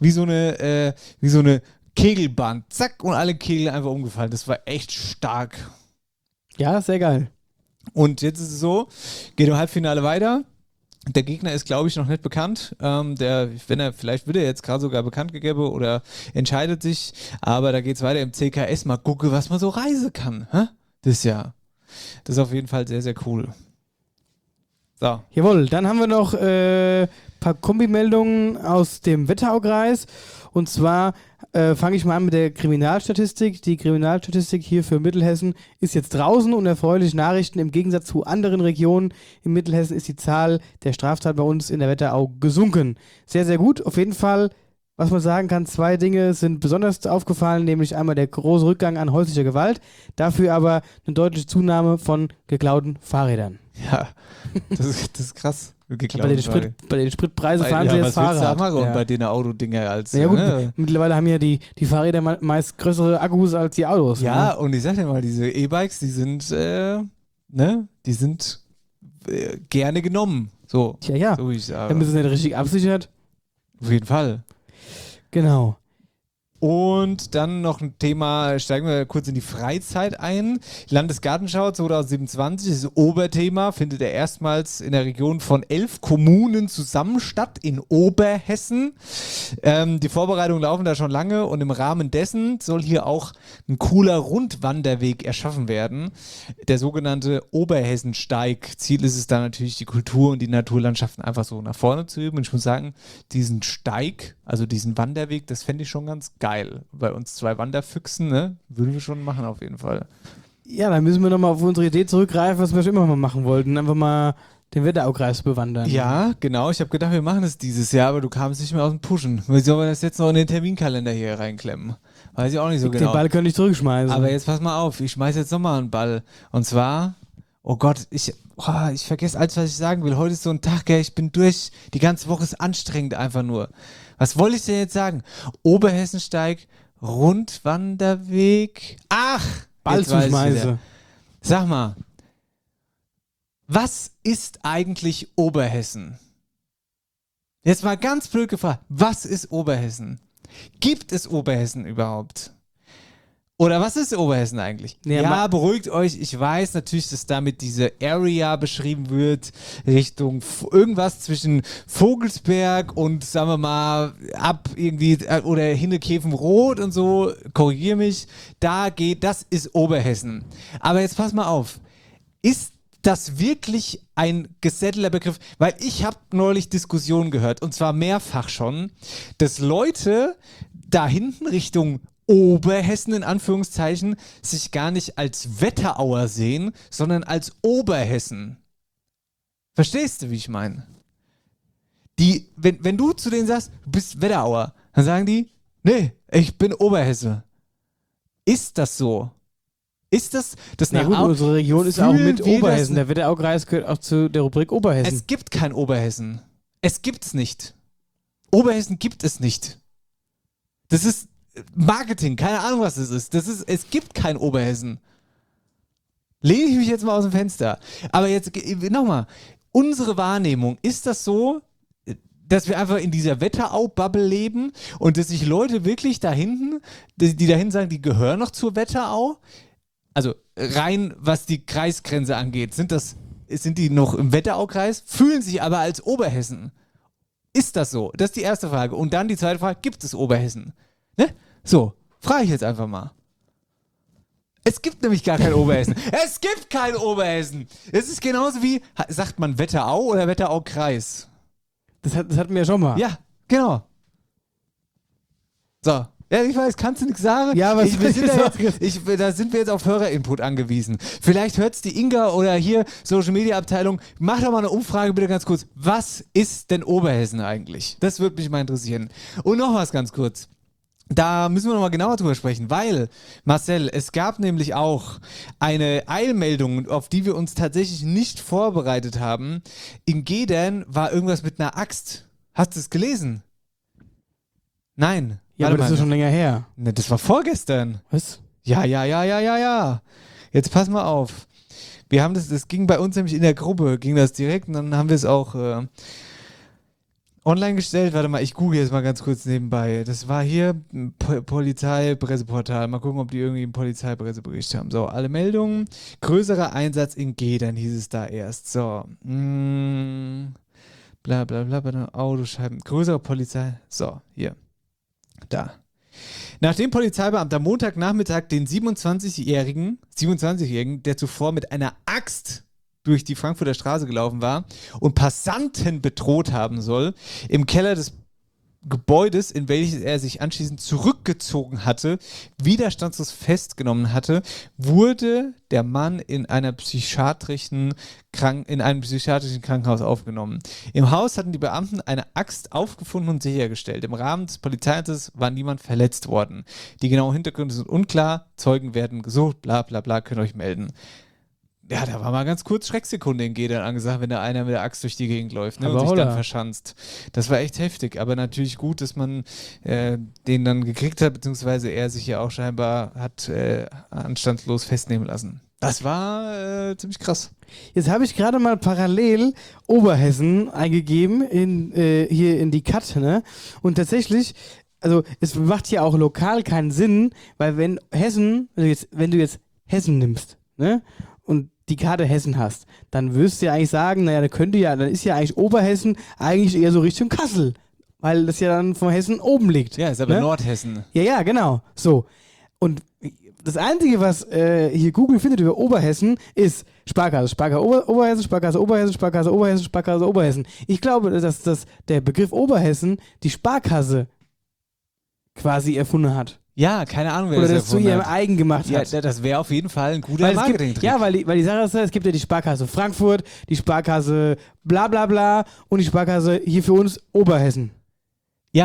eine Kegelbahn. Zack, und alle Kegel einfach umgefallen. Das war echt stark. Ja, sehr geil. Und jetzt ist es so, geht im Halbfinale weiter. Der Gegner ist, glaube ich, noch nicht bekannt. Vielleicht wird er jetzt gerade sogar bekannt gegeben oder entscheidet sich. Aber da geht es weiter im CKS. Mal gucken, was man so reisen kann. Das Jahr. Das ist auf jeden Fall sehr, sehr cool. So. Jawohl, dann haben wir noch ein paar Kombimeldungen aus dem Wetteraukreis. Und zwar fange ich mal an mit der Kriminalstatistik. Die Kriminalstatistik hier für Mittelhessen ist jetzt draußen und erfreuliche Nachrichten. Im Gegensatz zu anderen Regionen in Mittelhessen ist die Zahl der Straftaten bei uns in der Wetterau gesunken. Sehr, sehr gut. Auf jeden Fall, was man sagen kann, 2 Dinge sind besonders aufgefallen, nämlich einmal der große Rückgang an häuslicher Gewalt, dafür aber eine deutliche Zunahme von geklauten Fahrrädern. Ja, das ist krass. Bei den Spritpreisen fahren sie jetzt Fahrrad. Und bei den Autodinger als... Ja gut, mittlerweile haben ja die Fahrräder meist größere Akkus als die Autos. Ja, und ich sag dir mal, diese E-Bikes, die sind gerne genommen. So. Ja. So wie ich sage. Wenn man es nicht richtig absichert. Auf jeden Fall. Genau. Und dann noch ein Thema, steigen wir kurz in die Freizeit ein. Landesgartenschau 2027, das Oberthema, findet er erstmals in der Region von 11 Kommunen zusammen statt, in Oberhessen. Die Vorbereitungen laufen da schon lange und im Rahmen dessen soll hier auch ein cooler Rundwanderweg erschaffen werden. Der sogenannte Oberhessensteig. Ziel ist es da natürlich, die Kultur und die Naturlandschaften einfach so nach vorne zu üben. Und ich muss sagen, diesen Steig, also diesen Wanderweg, das fände ich schon ganz geil. Bei uns 2 Wanderfüchsen, ne? Würden wir schon machen auf jeden Fall. Ja, dann müssen wir nochmal auf unsere Idee zurückgreifen, was wir schon immer mal machen wollten. Einfach mal den Wetteraukreis bewandern. Ja, genau. Ich habe gedacht, wir machen es dieses Jahr, aber du kamst nicht mehr aus dem Pushen. Wie sollen wir das jetzt noch in den Terminkalender hier reinklemmen? Weiß ich auch nicht so Den genau. Ball könnte ich zurückschmeißen. Aber jetzt pass mal auf, ich schmeiße jetzt nochmal einen Ball. Und zwar, oh Gott, ich vergesse alles, was ich sagen will. Heute ist so ein Tag, gell, ich bin durch. Die ganze Woche ist anstrengend einfach nur. Was wollte ich denn jetzt sagen? Oberhessensteig, Rundwanderweg. Ach, Ball jetzt weiß ich zuschmeiße. wieder. Sag mal, was ist eigentlich Oberhessen? Jetzt mal ganz blöd gefragt, was ist Oberhessen? Gibt es Oberhessen überhaupt? Oder was ist Oberhessen eigentlich? Ja, beruhigt euch. Ich weiß natürlich, dass damit diese Area beschrieben wird, Richtung irgendwas zwischen Vogelsberg und, sagen wir mal, ab irgendwie, oder Hinnekäfenrot und so, korrigier mich, das ist Oberhessen. Aber jetzt pass mal auf, ist das wirklich ein gesettelter Begriff? Weil ich habe neulich Diskussionen gehört, und zwar mehrfach schon, dass Leute da hinten Richtung Oberhessen in Anführungszeichen sich gar nicht als Wetterauer sehen, sondern als Oberhessen. Verstehst du, wie ich meine? Wenn du zu denen sagst, du bist Wetterauer, dann sagen die, nee, ich bin Oberhesse. Ist das so? Ist das Na gut, unsere Region ist auch mit Oberhessen. Der Wetteraukreis gehört auch zu der Rubrik Oberhessen. Es gibt kein Oberhessen. Es gibt's nicht. Oberhessen gibt es nicht. Das ist Marketing, keine Ahnung, was das ist. Es gibt kein Oberhessen. Lehne ich mich jetzt mal aus dem Fenster. Aber jetzt nochmal, unsere Wahrnehmung, ist das so, dass wir einfach in dieser Wetterau-Bubble leben und dass sich Leute wirklich da hinten, die da hinten sagen, die gehören noch zur Wetterau? Also rein, was die Kreisgrenze angeht, sind die noch im Wetteraukreis, fühlen sich aber als Oberhessen. Ist das so? Das ist die erste Frage. Und dann die zweite Frage, gibt es Oberhessen? Ne? So, frage ich jetzt einfach mal. Es gibt nämlich gar kein Oberhessen. Es gibt kein Oberhessen. Es ist genauso wie, sagt man Wetterau oder Wetteraukreis? Das hatten wir ja schon mal. Ja, genau. So. Ja, ich weiß, kannst du nichts sagen? Ja, aber da sind wir jetzt auf Hörerinput angewiesen. Vielleicht hört es die Inga oder hier Social Media Abteilung. Mach doch mal eine Umfrage bitte ganz kurz. Was ist denn Oberhessen eigentlich? Das würde mich mal interessieren. Und noch was ganz kurz. Da müssen wir nochmal genauer drüber sprechen, weil, Marcel, es gab nämlich auch eine Eilmeldung, auf die wir uns tatsächlich nicht vorbereitet haben. In Gedern war irgendwas mit einer Axt. Hast du es gelesen? Nein. Ja, aber das ist schon länger her. Ne, das war vorgestern. Was? Ja. Jetzt pass mal auf. Wir haben das ging bei uns nämlich in der Gruppe, ging das direkt und dann haben wir es auch online gestellt. Warte mal, ich google jetzt mal ganz kurz nebenbei. Das war hier Polizeipresseportal. Mal gucken, ob die irgendwie einen Polizeipressebericht haben. So, alle Meldungen. Größerer Einsatz in Gedern hieß es da erst. So. Bla bla bla. Autoscheiben. Größere Polizei. So, hier. Da. Nachdem Polizeibeamter am Montagnachmittag den 27-Jährigen, der zuvor mit einer Axt durch die Frankfurter Straße gelaufen war und Passanten bedroht haben soll, im Keller des Gebäudes, in welches er sich anschließend zurückgezogen hatte, widerstandslos festgenommen hatte, wurde der Mann in einem psychiatrischen Krankenhaus aufgenommen. Im Haus hatten die Beamten eine Axt aufgefunden und sichergestellt. Im Rahmen des Polizeieinsatzes war niemand verletzt worden. Die genauen Hintergründe sind unklar, Zeugen werden gesucht, bla bla bla, könnt ihr euch melden. Ja, da war mal ganz kurz Schrecksekunde in Gedern angesagt, wenn da einer mit der Axt durch die Gegend läuft, ne, und sich dann verschanzt. Das war echt heftig, aber natürlich gut, dass man den dann gekriegt hat, beziehungsweise er sich ja auch scheinbar hat anstandslos festnehmen lassen. Das war ziemlich krass. Jetzt habe ich gerade mal parallel Oberhessen eingegeben hier in die Cut, ne? Und tatsächlich, also es macht hier auch lokal keinen Sinn, weil wenn du jetzt Hessen nimmst, ne? Und die Karte Hessen hast, dann wirst du ja eigentlich sagen, naja, dann ist ja eigentlich Oberhessen eigentlich eher so Richtung Kassel, weil das ja dann von Hessen oben liegt. Ja, ist aber ne? Nordhessen. Ja, genau. So. Und das Einzige, was hier Google findet über Oberhessen, ist Sparkasse Oberhessen, Sparkasse Oberhessen, Sparkasse Oberhessen, Sparkasse Oberhessen. Ich glaube, dass der Begriff Oberhessen die Sparkasse quasi erfunden hat. Ja, keine Ahnung, wer Oder das das zu ihrem eigen gemacht hat. Ja, das wäre auf jeden Fall ein guter Marketing-Trick. Ja, weil die Sache ist, es gibt ja die Sparkasse Frankfurt, die Sparkasse bla bla bla und die Sparkasse hier für uns Oberhessen. Ja,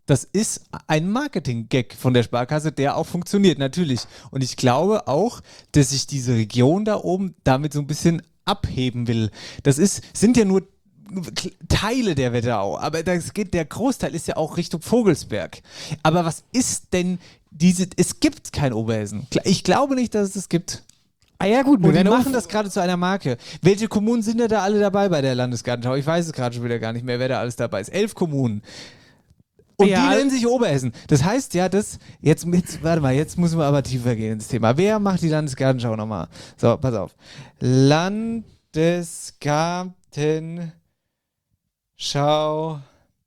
Das ist ein Marketing-Gag von der Sparkasse, der auch funktioniert, natürlich. Und ich glaube auch, dass sich diese Region da oben damit so ein bisschen abheben will. Sind ja nur Teile der Wetterau, aber der Großteil ist ja auch Richtung Vogelsberg. Aber was ist denn es gibt kein Oberhessen. Ich glaube nicht, dass es das gibt. Ah ja, gut. Und wir machen das gerade zu einer Marke. Welche Kommunen sind da alle dabei bei der Landesgartenschau? Ich weiß es gerade schon wieder gar nicht mehr, wer da alles dabei ist. 11 Kommunen. Und die nennen sich Oberhessen. Das heißt ja, jetzt müssen wir aber tiefer gehen ins Thema. Wer macht die Landesgartenschau nochmal? So, pass auf. Landesgartenschau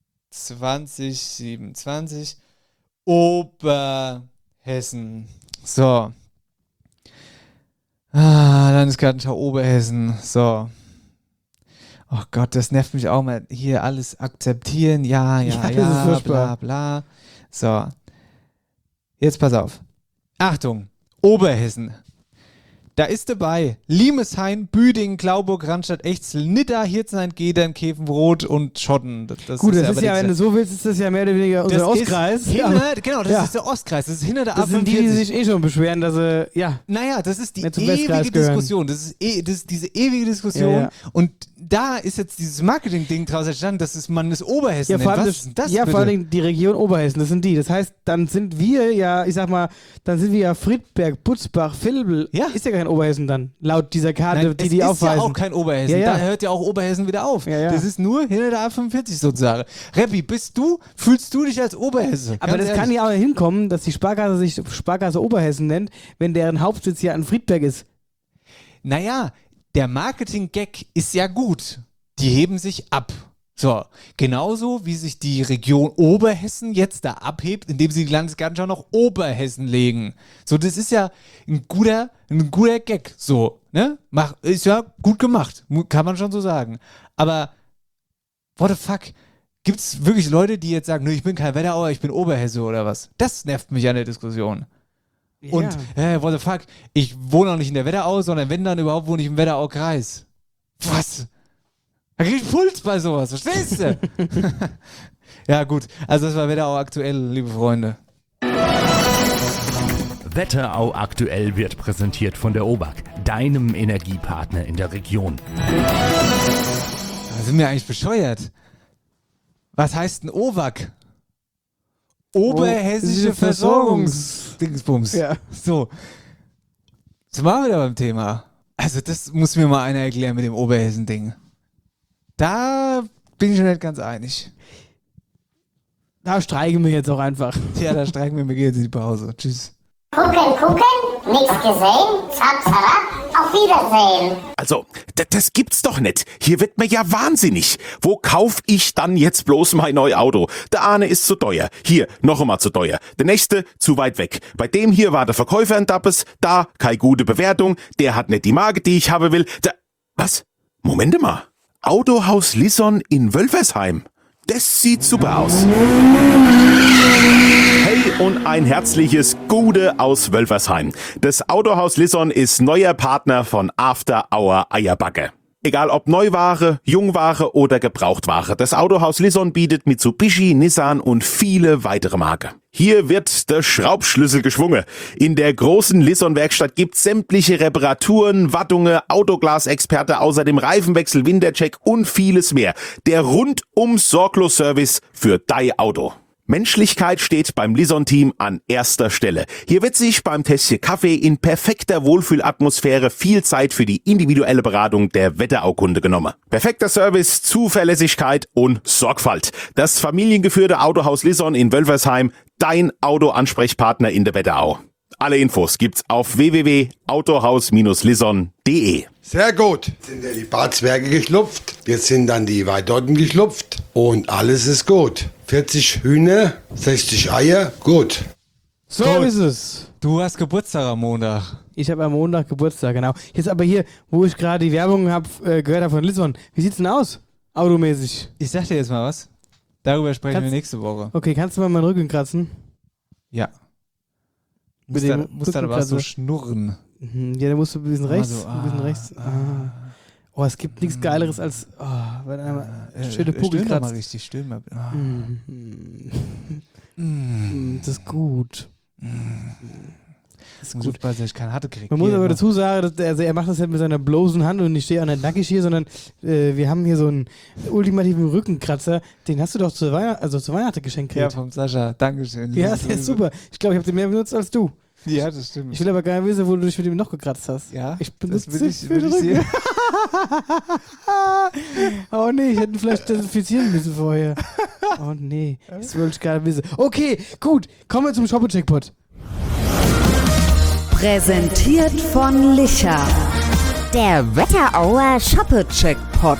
2027 Oberhessen. So. Landesgartenschau Oberhessen. So. Oh Gott, das nervt mich auch mal. Hier alles akzeptieren. Ja, bla, bla. So. Jetzt pass auf. Achtung. Oberhessen. Da ist dabei Limeshain, Büdingen, Glauburg, Randstadt, Echzel, Nidda, Hirzenhain, Gedern, Käfenrot und Schotten. Das ist ja, wenn du so willst, ist das ja mehr oder weniger unser Ostkreis. Genau, das ist der Ostkreis. Das ist hinter der A45. Das sind die sich eh schon beschweren, dass sie, Naja, das ist die ewige Diskussion. Das ist diese ewige Diskussion. Ja. Und da ist jetzt dieses Marketing-Ding draus entstanden, dass man das Oberhessen nennt. Was ist das? Ja, vor allem die Region Oberhessen, das sind die. Das heißt, dann sind wir ja, Friedberg, Butzbach, Vilbel. Ja. Ist ja kein Oberhessen dann, laut dieser Karte, Nein, die aufweisen. Das ist ja auch kein Oberhessen. Da hört ja auch Oberhessen wieder auf. Das ist nur hinter der A45 sozusagen. Reppi, fühlst du dich als Oberhesse? Aber das kann ja auch hinkommen, dass die Sparkasse sich Sparkasse Oberhessen nennt, wenn deren Hauptsitz ja in Friedberg ist. Naja, der Marketing-Gag ist ja gut. Die heben sich ab. So, genauso wie sich die Region Oberhessen jetzt da abhebt, indem sie die Landesgartenschau noch Oberhessen legen. So, das ist ja ein guter Gag. So, ne? Ist ja gut gemacht, kann man schon so sagen. Aber, what the fuck? Gibt's wirklich Leute, die jetzt sagen, ich bin kein Wetterauer, ich bin Oberhesse oder was? Das nervt mich an der Diskussion. Ja. Und, what the fuck, ich wohne auch nicht in der Wetterau, sondern wenn dann überhaupt wohne ich im Wetterau-Kreis. Was? Da krieg ich Puls bei sowas, verstehst du? Ja gut, also das war Wetterau aktuell, liebe Freunde. Wetterau aktuell wird präsentiert von der OBAK, deinem Energiepartner in der Region. Da sind wir eigentlich bescheuert. Was heißt denn OWAK? Oberhessische Versorgungsdingsbums. Ja. So. Jetzt waren wir wieder beim Thema. Also das muss mir mal einer erklären mit dem Oberhessen-Ding. Da bin ich schon nicht ganz einig. Da streiken wir jetzt auch einfach. Ja, da streiken wir gehen jetzt in die Pause. Tschüss. Gucken, nichts gesehen, zap, zap, auf Wiedersehen. Also, das gibt's doch nicht. Hier wird mir ja wahnsinnig. Wo kauf ich dann jetzt bloß mein neues Auto? Der eine ist zu teuer. Hier, noch einmal zu teuer. Der nächste zu weit weg. Bei dem hier war der Verkäufer ein Dappes. Da, keine gute Bewertung. Der hat nicht die Marke, die ich haben will. Was? Moment mal. Autohaus Lisson in Wölfersheim. Das sieht super aus. Hey und ein herzliches Gude aus Wölfersheim. Das Autohaus Lisson ist neuer Partner von After Hour Eierbacke. Egal ob Neuware, Jungware oder Gebrauchtware, das Autohaus Lisson bietet Mitsubishi, Nissan und viele weitere Marken. Hier wird der Schraubschlüssel geschwungen. In der großen Lisson-Werkstatt gibt's sämtliche Reparaturen, Wartungen, Autoglasexperte, außerdem Reifenwechsel, Wintercheck und vieles mehr. Der rundum sorglos Service für dein Auto. Menschlichkeit steht beim Lisson-Team an erster Stelle. Hier wird sich beim Tässchen Kaffee in perfekter Wohlfühlatmosphäre viel Zeit für die individuelle Beratung der Wetteraukunde genommen. Perfekter Service, Zuverlässigkeit und Sorgfalt. Das familiengeführte Autohaus Lisson in Wölfersheim, dein Autoansprechpartner in der Wetterau. Alle Infos gibt's auf www.autohaus-lisson.de. Sehr gut. Jetzt sind ja die Barzwerge geschlupft, jetzt sind dann die Weidotten geschlupft und alles ist gut. 40 Hühner, 60 Eier, gut. So ist es. Du hast Geburtstag am Montag. Ich habe am Montag Geburtstag, genau. Jetzt aber hier, wo ich gerade die Werbung gehört habe von Lisson. Wie sieht's denn aus, automäßig? Ich sag dir jetzt mal was. Darüber sprechen wir nächste Woche. Okay, kannst du mal meinen Rücken kratzen? Ja. Muss dann aber so schnurren. Ja, dann musst du ein bisschen rechts, ein bisschen rechts. Oh, es gibt nichts Geileres als schöne Pugel kratzen. Mal richtig, stöhn mal. Das ist gut. Das ist gut, weil ich keine Hatte kriege. Man muss aber dazu sagen, dass er macht das halt mit seiner bloßen Hand und ich stehe auch nicht nackig hier, sondern wir haben hier so einen ultimativen Rückenkratzer. Den hast du doch zu Weihnachten geschenkt Ja, gekriegt. vom Sascha. Dankeschön. Ja, der ist super. Ich glaube, ich habe den mehr benutzt als du. Ja, das stimmt. Ich will aber gar nicht wissen, wo du dich mit ihm noch gekratzt hast. Ja, ich benutze will ich sehen. Oh nee, ich hätte ihn vielleicht desinfizieren müssen vorher. Oh nee, das wollte ich gar nicht wissen. Okay, gut, kommen wir zum Shoppe-Checkpot. Präsentiert von Licher. Der Wetterauer Shoppe-Checkpot.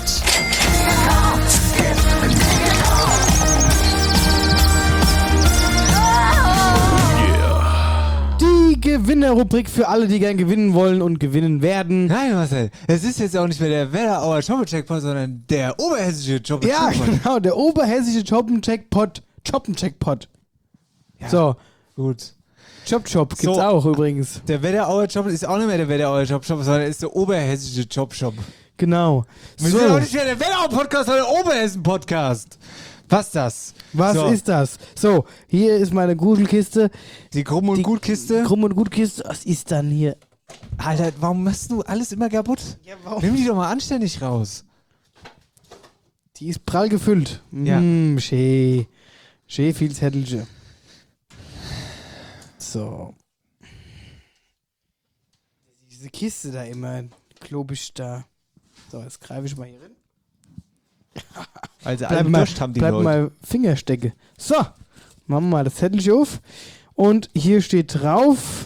Die Gewinnerrubrik für alle, die gern gewinnen wollen und gewinnen werden. Nein, Marcel, es ist jetzt auch nicht mehr der Wetterauer Shoppe-Checkpot, sondern der oberhessische Shoppe-Checkpot. Ja, genau, der oberhessische Shoppen-Checkpot. Ja, so. Gut. Chop gibt's auch übrigens. Der Wetterauer Job ist auch nicht mehr der Wetterauer Job, sondern ist der oberhessische Job. Genau. Wir sind auch nicht mehr der Wetterauer Podcast, sondern der Oberhessen Podcast. Was das? Was ist das? So, hier ist meine Gruselkiste. Die Krumm- und Gutkiste. Krumm- und Gutkiste. Was ist dann hier? Alter, warum machst du alles immer kaputt? Ja, warum? Nimm die doch mal anständig raus. Die ist prall gefüllt. Ja. Schön viel Zettelchen. So. Diese Kiste da immer, klobisch da. So, jetzt greife ich mal hier rein. Also alle Durst haben die Leute. Mal Fingerstecke. So, machen wir mal das Zettelchen auf. Und hier steht drauf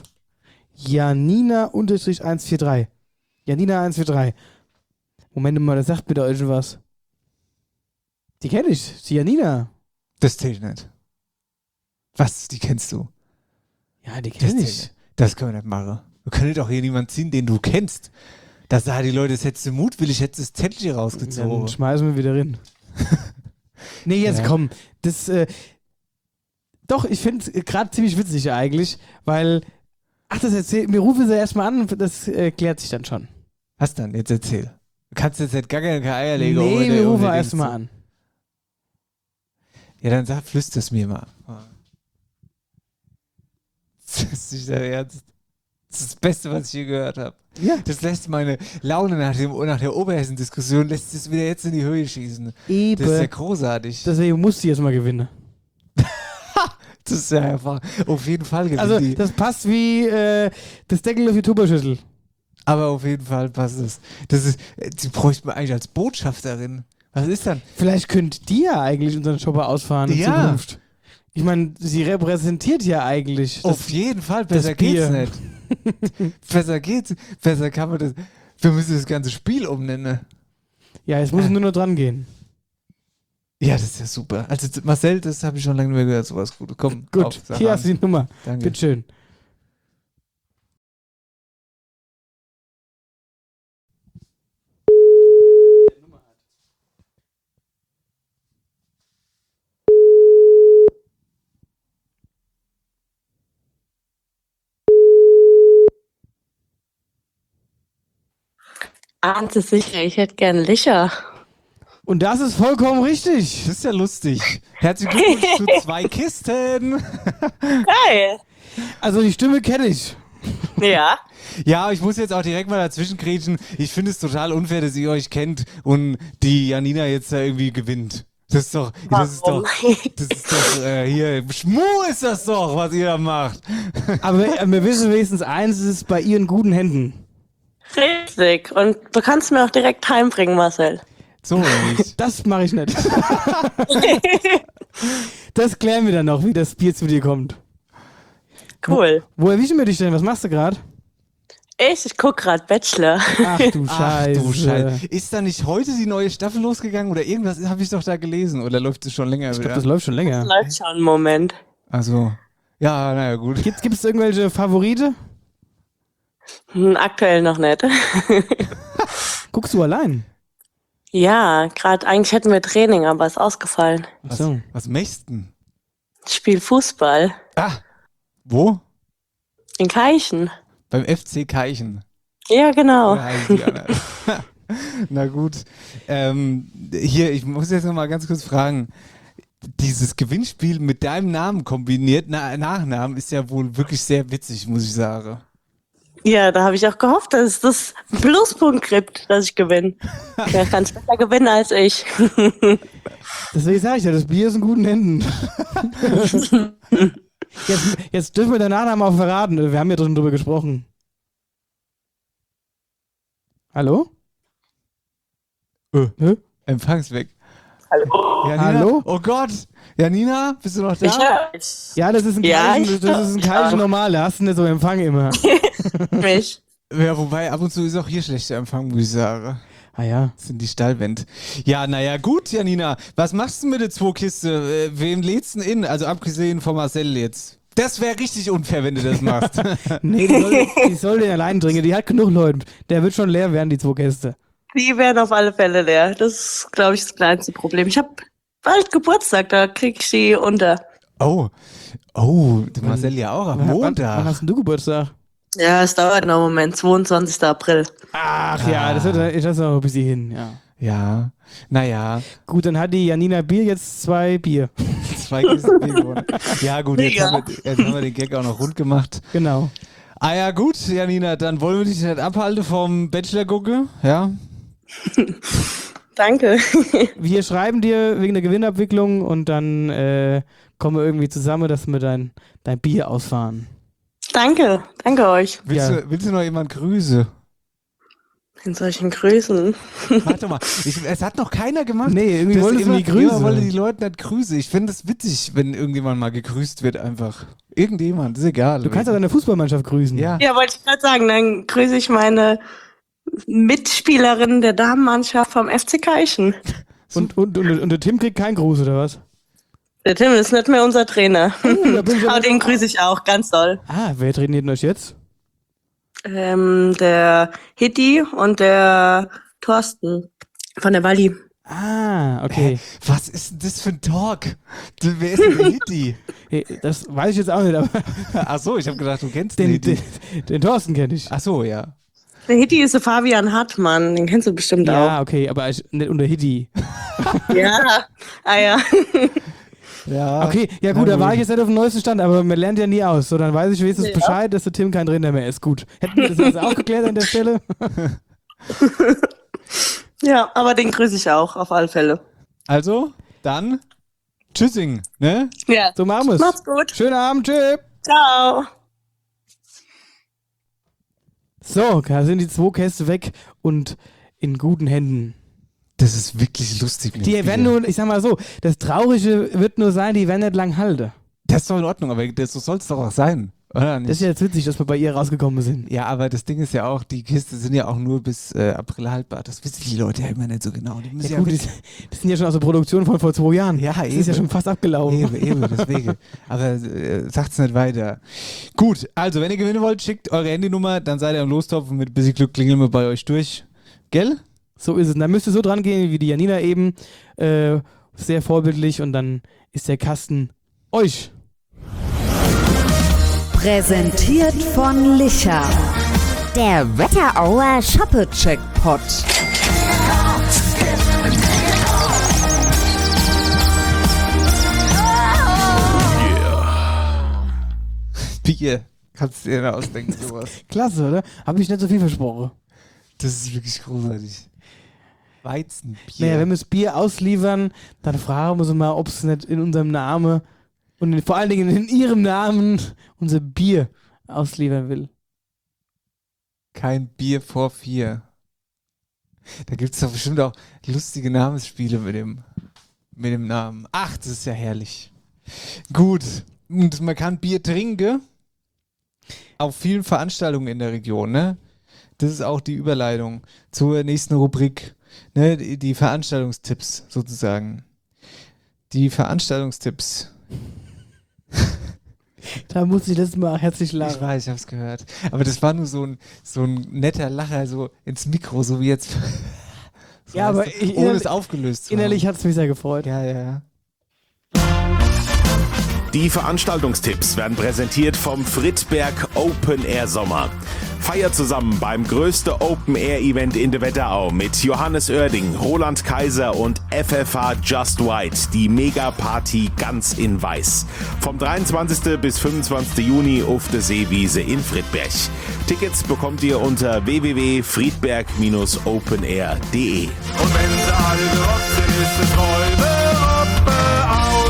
Janina-143. Janina 143. Moment mal, das sagt mir doch irgendwas. Die kenne ich, die Janina. Das zählt nicht. Was? Die kennst du? Ja, die kenne ich. Das können wir nicht machen. Wir können doch hier niemanden ziehen, den du kennst. Da sagen die Leute, das hättest du mutwillig, hättest du das Zettelchen rausgezogen. Dann schmeißen wir wieder rein. Nee, jetzt komm. Das, doch, ich finde es gerade ziemlich witzig eigentlich, weil, wir rufen sie erstmal an und das klärt sich dann schon. Was dann? Jetzt erzähl. Du kannst jetzt nicht gar keine Eier legen. Nee, wir rufen erstmal an. Ja, dann flüster es mir mal. Das ist nicht dein Ernst. Das ist das Beste, was ich je gehört habe. Ja. Das lässt meine Laune nach der Oberhessen-Diskussion, lässt es wieder jetzt in die Höhe schießen. Eben. Das ist ja großartig. Deswegen musst du jetzt mal gewinnen. Das ist ja einfach auf jeden Fall gewinnen. Also, das passt wie das Deckel auf die Tupperschüssel. Aber auf jeden Fall passt es. Sie bräuchte man eigentlich als Botschafterin. Was ist dann? Vielleicht könnt die ja eigentlich unseren Shopper ausfahren in Zukunft. Ich meine, sie repräsentiert ja eigentlich. Auf jeden Fall, besser geht's nicht. Besser kann man das. Wir müssen das ganze Spiel umnennen. Ja, jetzt muss nur noch dran gehen. Ja, das ist ja super. Also Marcel, das habe ich schon lange nicht mehr gehört, sowas Gutes. Komm, gut, hier hast du die Nummer. Danke. Bitteschön. Ahnt es sicher, ich hätte gern Licher. Und das ist vollkommen richtig. Das ist ja lustig. Herzlichen Glückwunsch zu 2 Kisten. Geil. Also die Stimme kenne ich. Ja. Ja, ich muss jetzt auch direkt mal dazwischen grätschen. Ich finde es total unfair, dass ihr euch kennt und die Janina jetzt da irgendwie gewinnt. Das ist doch hier, Schmuh ist das doch, was ihr da macht. Aber wir wissen wenigstens eins, es ist bei ihr in guten Händen. Richtig. Und du kannst mir auch direkt heimbringen, Marcel. So nicht. Das mache ich nicht. Das klären wir dann noch, wie das Bier zu dir kommt. Cool. Wo erwischen wir dich denn? Was machst du gerade? Ich guck gerade Bachelor. Ach du Scheiße. Ist da nicht heute die neue Staffel losgegangen oder irgendwas habe ich doch da gelesen? Oder läuft es schon länger? Ich glaube, das läuft schon länger. Das läuft schon einen Moment. Also, ja, naja, gut. Gibt es irgendwelche Favorite? Aktuell noch nicht. Guckst du allein? Ja, gerade eigentlich hätten wir Training, aber ist ausgefallen. Was möchtest du denn? Ich spiele Fußball. Ah, wo? In Keichen. Beim FC Keichen. Ja, genau. Na gut. Hier, ich muss jetzt noch mal ganz kurz fragen. dieses Gewinnspiel mit deinem Namen kombiniert, Nachnamen, ist ja wohl wirklich sehr witzig, muss ich sagen. Ja, da habe ich auch gehofft, dass es das Pluspunkt gibt, dass ich gewinne. Wer kann es besser gewinnen als ich? Deswegen sage ich ja, das Bier ist in guten Händen. Jetzt dürfen wir den Nachnamen auch verraten. Wir haben ja drüber gesprochen. Hallo? Empfangsweg. Hallo? Janina? Hallo? Oh Gott! Janina, bist du noch da? Ja, das ist ein Kaiser normal. Da hast du nicht so Empfang immer. Mich. Ja, wobei ab und zu ist auch hier schlechter Empfang, muss ich sagen. Ah ja. Das sind die Stallwände. Ja, naja, gut, Janina. Was machst du mit der 2 Kiste? Wem lädst du denn in? Also abgesehen von Marcel jetzt. Das wäre richtig unfair, wenn du das machst. Nee, die soll den allein trinken. Die hat genug Leute. Der wird schon leer werden, die 2 Käste. Die werden auf alle Fälle leer. Das ist, glaube ich, das kleinste Problem. Ich habe bald Geburtstag, da krieg ich sie unter. Oh, der Marcel ja auch am Montag. Wann hast denn du Geburtstag? Ja, es dauert noch einen Moment, 22. April. Ach ja, das ist noch ein bisschen hin, ja. Ja, naja. Gut, dann hat die Janina Bier jetzt 2 Bier. 2 Kisten Bier gewonnen. Ja gut, jetzt haben wir den Gag auch noch rund gemacht. Genau. Ah ja gut, Janina, dann wollen wir dich nicht abhalten vom Bachelor gucken, ja? Danke. Wir schreiben dir wegen der Gewinnabwicklung und dann kommen wir irgendwie zusammen, dass wir dein Bier ausfahren. Danke euch. Willst du noch jemand grüßen? In solchen Grüßen. Warte mal, es hat noch keiner gemacht. Nee, irgendwie wollte es nie grüßen. Wollte die Leute nicht grüßen. Ich finde es witzig, wenn irgendjemand mal gegrüßt wird einfach. Irgendjemand, ist egal. Du kannst auch deine Fußballmannschaft grüßen. Ja, wollte ich gerade sagen, dann grüße ich meine Mitspielerin der Damenmannschaft vom FC Keichen. Und der Tim kriegt keinen Gruß, oder was? Der Tim ist nicht mehr unser Trainer. Aber den grüße ich auch, ganz doll. Ah, wer trainiert euch jetzt? Der Hitti und der Thorsten von der Walli. Ah, okay. Was ist denn das für ein Talk? Wer ist denn der Hitti? Hey, das weiß ich jetzt auch nicht, aber. Ach so, ich habe gedacht, du kennst den Hitti. Den Thorsten kenne ich. Ach so, ja. Der Hitti ist der Fabian Hartmann, den kennst du bestimmt auch. Ja, okay, aber nicht unter Hitti. Ja, ja. Ja. Okay, ja gut, da war ich jetzt nicht auf dem neuesten Stand, aber man lernt ja nie aus. So, dann weiß ich wenigstens Bescheid, dass der Tim kein Trainer mehr ist. Gut. Hätten wir das also aufgeklärt an der Stelle? Ja, aber den grüße ich auch, auf alle Fälle. Also, dann tschüssing, ne? Ja. So machen wir's. Macht's gut. Schönen Abend, tschüss. Ciao. So, da sind die 2 Käste weg und in guten Händen. Das ist wirklich lustig. Die werden nur, ich sag mal so, das Traurige wird nur sein, die werden nicht lang halten. Das ist doch in Ordnung, aber so soll es doch auch sein, oder nicht? Das ist ja jetzt witzig, dass wir bei ihr rausgekommen sind. Ja, aber das Ding ist ja auch, die Kiste sind ja auch nur bis April haltbar. Das wissen die Leute ja immer nicht so genau. Die müssen die sind ja schon aus der Produktion von vor 2 Jahren. Ja, das ist ja schon fast abgelaufen. Eben, deswegen. Aber sagt's nicht weiter. Gut, also wenn ihr gewinnen wollt, schickt eure Handynummer, dann seid ihr im Lostopf und mit ein bisschen Glück klingeln wir bei euch durch. Gell? So ist es. Und dann müsst ihr so dran gehen wie die Janina eben. Sehr vorbildlich und dann ist der Kasten euch. Präsentiert von Licher. Der Wetterauer Shoppe-Checkpot. Bier. Kannst du dir da ausdenken, sowas. Klasse, oder? Habe ich nicht so viel versprochen. Das ist wirklich großartig. Weizenbier. Naja, wenn wir das Bier ausliefern, dann fragen wir uns mal, ob es nicht in unserem Namen und vor allen Dingen in ihrem Namen unser Bier ausliefern will. Kein Bier vor 4. Da gibt es doch bestimmt auch lustige Namensspiele mit dem Namen. Ach, das ist ja herrlich. Gut. Und man kann Bier trinken auf vielen Veranstaltungen in der Region, ne? Das ist auch die Überleitung zur nächsten Rubrik, ne? Die Veranstaltungstipps sozusagen. Die Veranstaltungstipps. Da musste ich letztes Mal herzlich lachen. Ich weiß, ich hab's gehört. Aber das war nur so ein netter Lacher so ins Mikro, so wie jetzt. So ja, aber ohne es aufgelöst zu haben. Innerlich hat es mich sehr gefreut. Ja. Die Veranstaltungstipps werden präsentiert vom Friedberg Open Air Sommer. Feiert zusammen beim größten Open-Air-Event in der Wetterau mit Johannes Oerding, Roland Kaiser und FFH Just White, die Mega-Party ganz in Weiß. Vom 23. bis 25. Juni auf der Seewiese in Friedberg. Tickets bekommt ihr unter www.friedberg-openair.de. Und wenn sie alle gerockt sind, ist es Räume aus.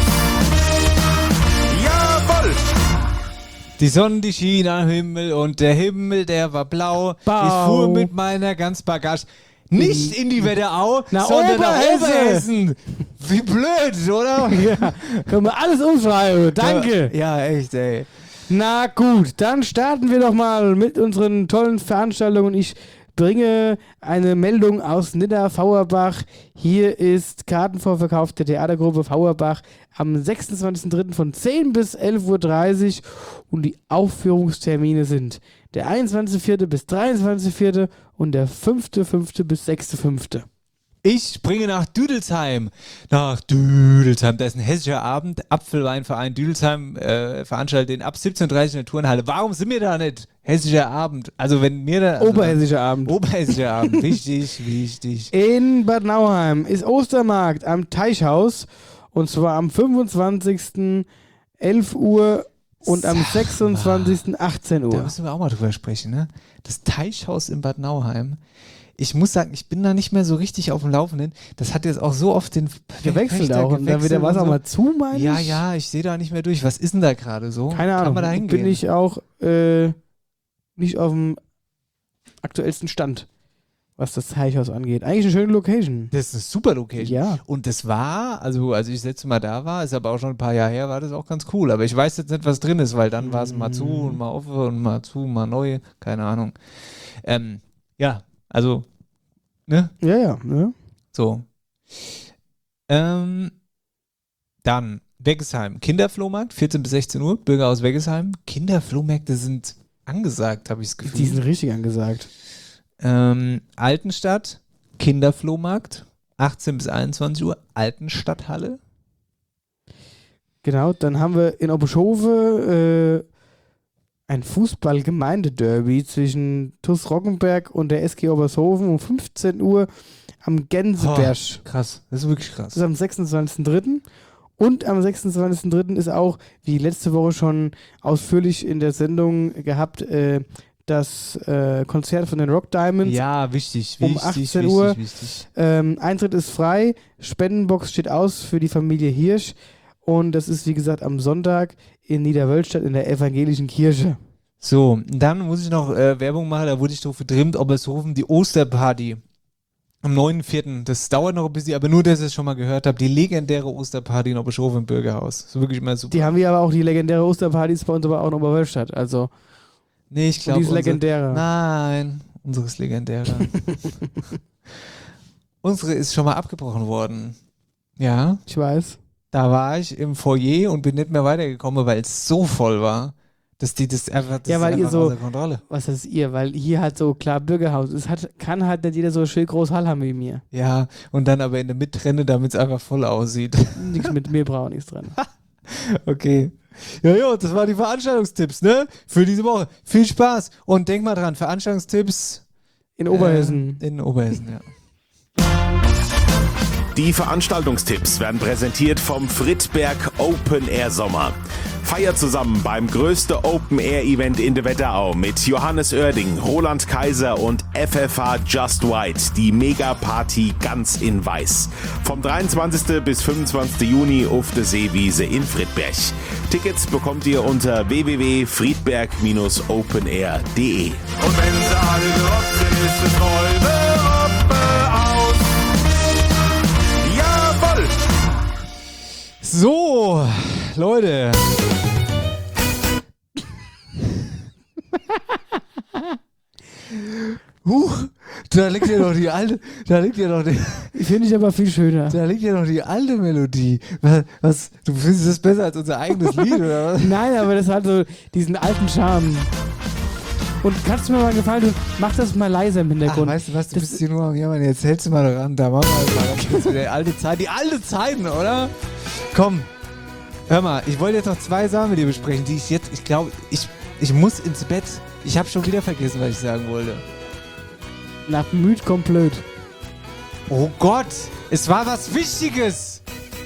Jawohl! Die Sonne, die schien am Himmel und der Himmel, der war blau. Ich fuhr mit meiner Ganzbagage nicht in die Wetterau, sondern nach Oberhessen. Wie blöd, oder? Ja, können wir alles umschreiben. Danke. Ja, echt, ey. Na gut, dann starten wir doch mal mit unseren tollen Veranstaltungen. Ich bringe eine Meldung aus Nidda-Fauerbach. Hier ist Kartenvorverkauf der Theatergruppe Fauerbach am 26.03. von 10 bis 11.30 Uhr und die Aufführungstermine sind der 21.04. bis 23.04. und der 5.05. bis 6.05. Ich bringe nach Düdelsheim. Nach Düdelsheim. Da ist ein hessischer Abend. Apfelweinverein Düdelsheim veranstaltet den ab 17.30 Uhr in der Turnhalle. Warum sind wir da nicht? Hessischer Abend. Also wenn mir da... Also Oberhessischer Abend. Oberhessischer Abend. Wichtig, wichtig. In Bad Nauheim ist Ostermarkt am Teichhaus und zwar am 25. 11 Uhr und am 26. 18 Uhr. Da müssen wir auch mal drüber sprechen, ne? Das Teichhaus in Bad Nauheim. Ich muss sagen, ich bin da nicht mehr so richtig auf dem Laufenden. Das hat jetzt auch so oft den gewechselt auch. Und dann wird der Wasser mal zu, meine ich. Ja, ja, ich sehe da nicht mehr durch. Was ist denn da gerade so? Keine Ahnung. Kann man da hingehen? Bin ich auch nicht auf dem aktuellsten Stand, was das Teichhaus angeht. Eigentlich eine schöne Location. Das ist eine super Location. Ja. Und das war, also als ich das letzte Mal da war, ist aber auch schon ein paar Jahre her, war das auch ganz cool. Aber ich weiß jetzt nicht, was drin ist, weil dann war es mal zu und mal offen und mal zu, mal neu. Keine Ahnung. Ja, also, ne? Ja, ja. So. Dann Weggesheim, Kinderflohmarkt, 14 bis 16 Uhr, Bürger aus Weggesheim. Kinderflohmärkte sind angesagt, habe ich das Gefühl. Die sind richtig angesagt. Altenstadt, Kinderflohmarkt, 18 bis 21 Uhr, Altenstadthalle. Genau, dann haben wir in Obuschhofe ein Fußball-Gemeindederby zwischen TuS Roggenberg und der SG Obershofen um 15 Uhr am Gänseberg. Oh, krass, das ist wirklich krass. Das ist am 26.03. Und am 26.03. ist auch, wie letzte Woche schon ausführlich in der Sendung gehabt, das Konzert von den Rock Diamonds. Ja, wichtig, um 18 Uhr. Wichtig. Eintritt ist frei, Spendenbox steht aus für die Familie Hirsch und das ist, wie gesagt, am Sonntag in Niederwölstadt in der evangelischen Kirche. So, dann muss ich noch Werbung machen, da wurde ich drauf getrimmt, Obershofen, die Osterparty. Am 9.4. Das dauert noch ein bisschen, aber nur, dass ich es schon mal gehört habe. Die legendäre Osterparty in Obershofen im Bürgerhaus. Das ist wirklich immer super. Die haben wir aber auch, die legendäre Osterpartys bei uns aber auch in Oberwölstadt. Also, nee, ich glaube. Die ist legendäre. Nein, unsere ist legendärer. Unsere ist schon mal abgebrochen worden. Ja. Ich weiß. Da war ich im Foyer und bin nicht mehr weitergekommen, weil es so voll war. Dass die das einfach, das ja, weil ist ihr einfach so, außer Kontrolle. was ist ihr? Weil hier halt so klar Bürgerhaus ist, kann halt nicht jeder so schön groß Hall haben wie mir. Ja, und dann aber in der Mittrenne, damit es einfach voll aussieht. Nichts mit mir braucht nichts dran. Okay. Ja, das waren die Veranstaltungstipps, ne? Für diese Woche. Viel Spaß und denk mal dran, Veranstaltungstipps in Oberhessen. In Oberhessen, ja. Die Veranstaltungstipps werden präsentiert vom Friedberg Open Air Sommer. Feiert zusammen beim größten Open Air Event in der Wetterau mit Johannes Oerding, Roland Kaiser und FFH Just White, die Mega-Party ganz in Weiß. Vom 23. bis 25. Juni auf der Seewiese in Friedberg. Tickets bekommt ihr unter www.friedberg-openair.de. Und wenn sie alle gerockt sind, ist es Räume aus. Jawohl! So, Leute. Da liegt ja noch die alte, Finde ich aber viel schöner. Da liegt ja noch die alte Melodie. Was, du findest das besser als unser eigenes Lied, oder was? Nein, aber das hat so diesen alten Charme. Und kannst du mir mal einen Gefallen tun? Mach das mal leiser im Hintergrund. Ach, weißt du was, du bist hier nur am Jammern. Jetzt hältst du mal daran. Da machen wir mal ganz kurz wieder die alte Zeit. Die alte Zeiten, oder? Komm, hör mal, ich wollte jetzt noch 2 Sachen mit dir besprechen, die ich glaube, ich muss ins Bett. Ich habe schon wieder vergessen, was ich sagen wollte. Nach müd kommt blöd. Oh Gott, es war was Wichtiges.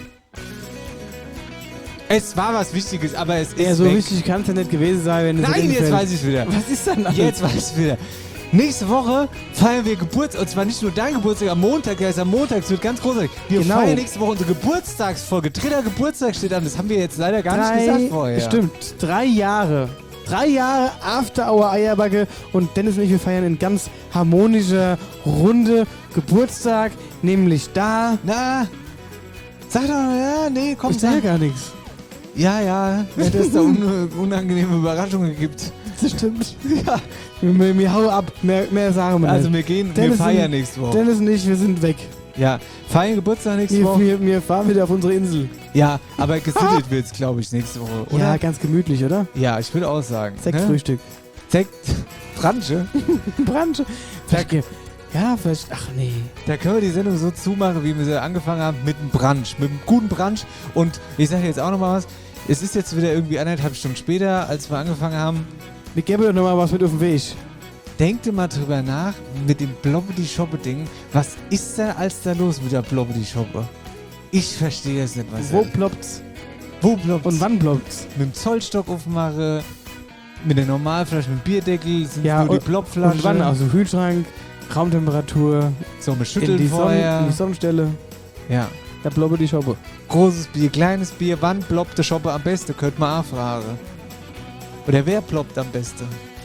Es war was Wichtiges, aber es ist Ja, so weg. wichtig kann es ja nicht gewesen sein, wenn es Nein, nicht jetzt einfällt. weiß ich wieder. Was ist denn das? Jetzt weiß ich wieder. Nächste Woche feiern wir Geburtstag, und zwar nicht nur dein Geburtstag, am Montag, der ist am Montag, es wird ganz großartig. Wir Genau. feiern nächste Woche unsere Geburtstagsfolge. 3. Geburtstag steht an, das haben wir jetzt leider gar nicht gesagt vorher. Stimmt, 3 Jahre. 3 Jahre After Hour Eierbacke und Dennis und ich, wir feiern in ganz harmonischer Runde Geburtstag, nämlich da. Na, sag doch, ja, nee, komm, ich sag gar nichts. Ja, wenn es da unangenehme Überraschungen gibt. Das stimmt. Ja. Wir hauen ab, mehr sagen wir Also nicht. wir feiern nächste Woche. Dennis und ich, wir sind weg. Ja, feiern Geburtstag nächste Woche. Wir fahren wieder auf unsere Insel. Ja, aber gesittet wird's, glaube ich, nächste Woche, oder? Ja, ganz gemütlich, oder? Ja, ich würde auch sagen. Sektfrühstück. Sekt, Bransche. Bransche. Ja, vielleicht, ach nee. Da können wir die Sendung so zumachen, wie wir sie angefangen haben, mit einem Brunch, mit einem guten Brunch. Und ich sage jetzt auch nochmal was, es ist jetzt wieder irgendwie 1,5 Stunden später, als wir angefangen haben. Wir geben doch nochmal was mit auf den Weg. Denkt mal drüber nach, mit dem Blobbedy-Shoppe-Ding, was ist da als da los mit der Blobbedy-Shoppe? Ich verstehe es nicht, was Wo ploppt's? Wo ploppt's? Und wann ploppt's? Mit dem Zollstock aufmache, mit der Normalflasche, mit dem Bierdeckel, sind Ja, nur die Plopflasche. Und wann? Also Kühlschrank, Raumtemperatur. So, wir schütteln vorher. In die Sonnenstelle. Ja. Da ploppt die Shoppe. Großes Bier, kleines Bier, wann ploppt der Shoppe am besten? Könnte man auch fragen. Oder wer ploppt am besten?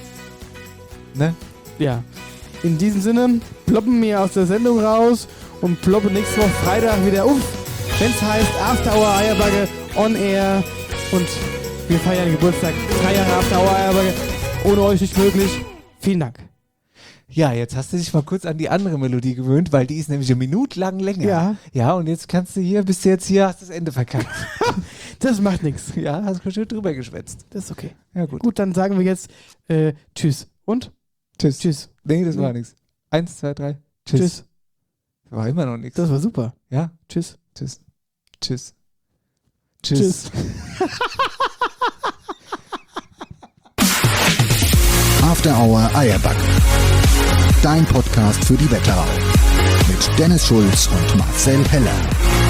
Ne? Ja. In diesem Sinne, ploppen wir aus der Sendung raus und ploppen nächste Woche Freitag wieder auf. Wenn's heißt After Hour Eierbacke on Air. Und wir feiern Geburtstag. 3 Jahre After Hour Eierbacke. Ohne euch nicht möglich. Vielen Dank. Ja, jetzt hast du dich mal kurz an die andere Melodie gewöhnt, weil die ist nämlich eine Minute lang länger. Ja. Ja, und jetzt kannst du bist du jetzt hier, hast das Ende verkackt. Das macht nichts. Ja, hast du schön drüber geschwätzt. Das ist okay. Ja, gut. Gut, dann sagen wir jetzt Tschüss. Und? Tschüss. Tschüss. Nee, das war nichts. 1, 2, 3. Tschüss. Tschüss. War immer noch nichts. Das war super. Ja? Tschüss. Tschüss. Tschüss. Tschüss. After Hour Eierbacke. Dein Podcast für die Wetterau. Mit Dennis Schulz und Marcel Heller.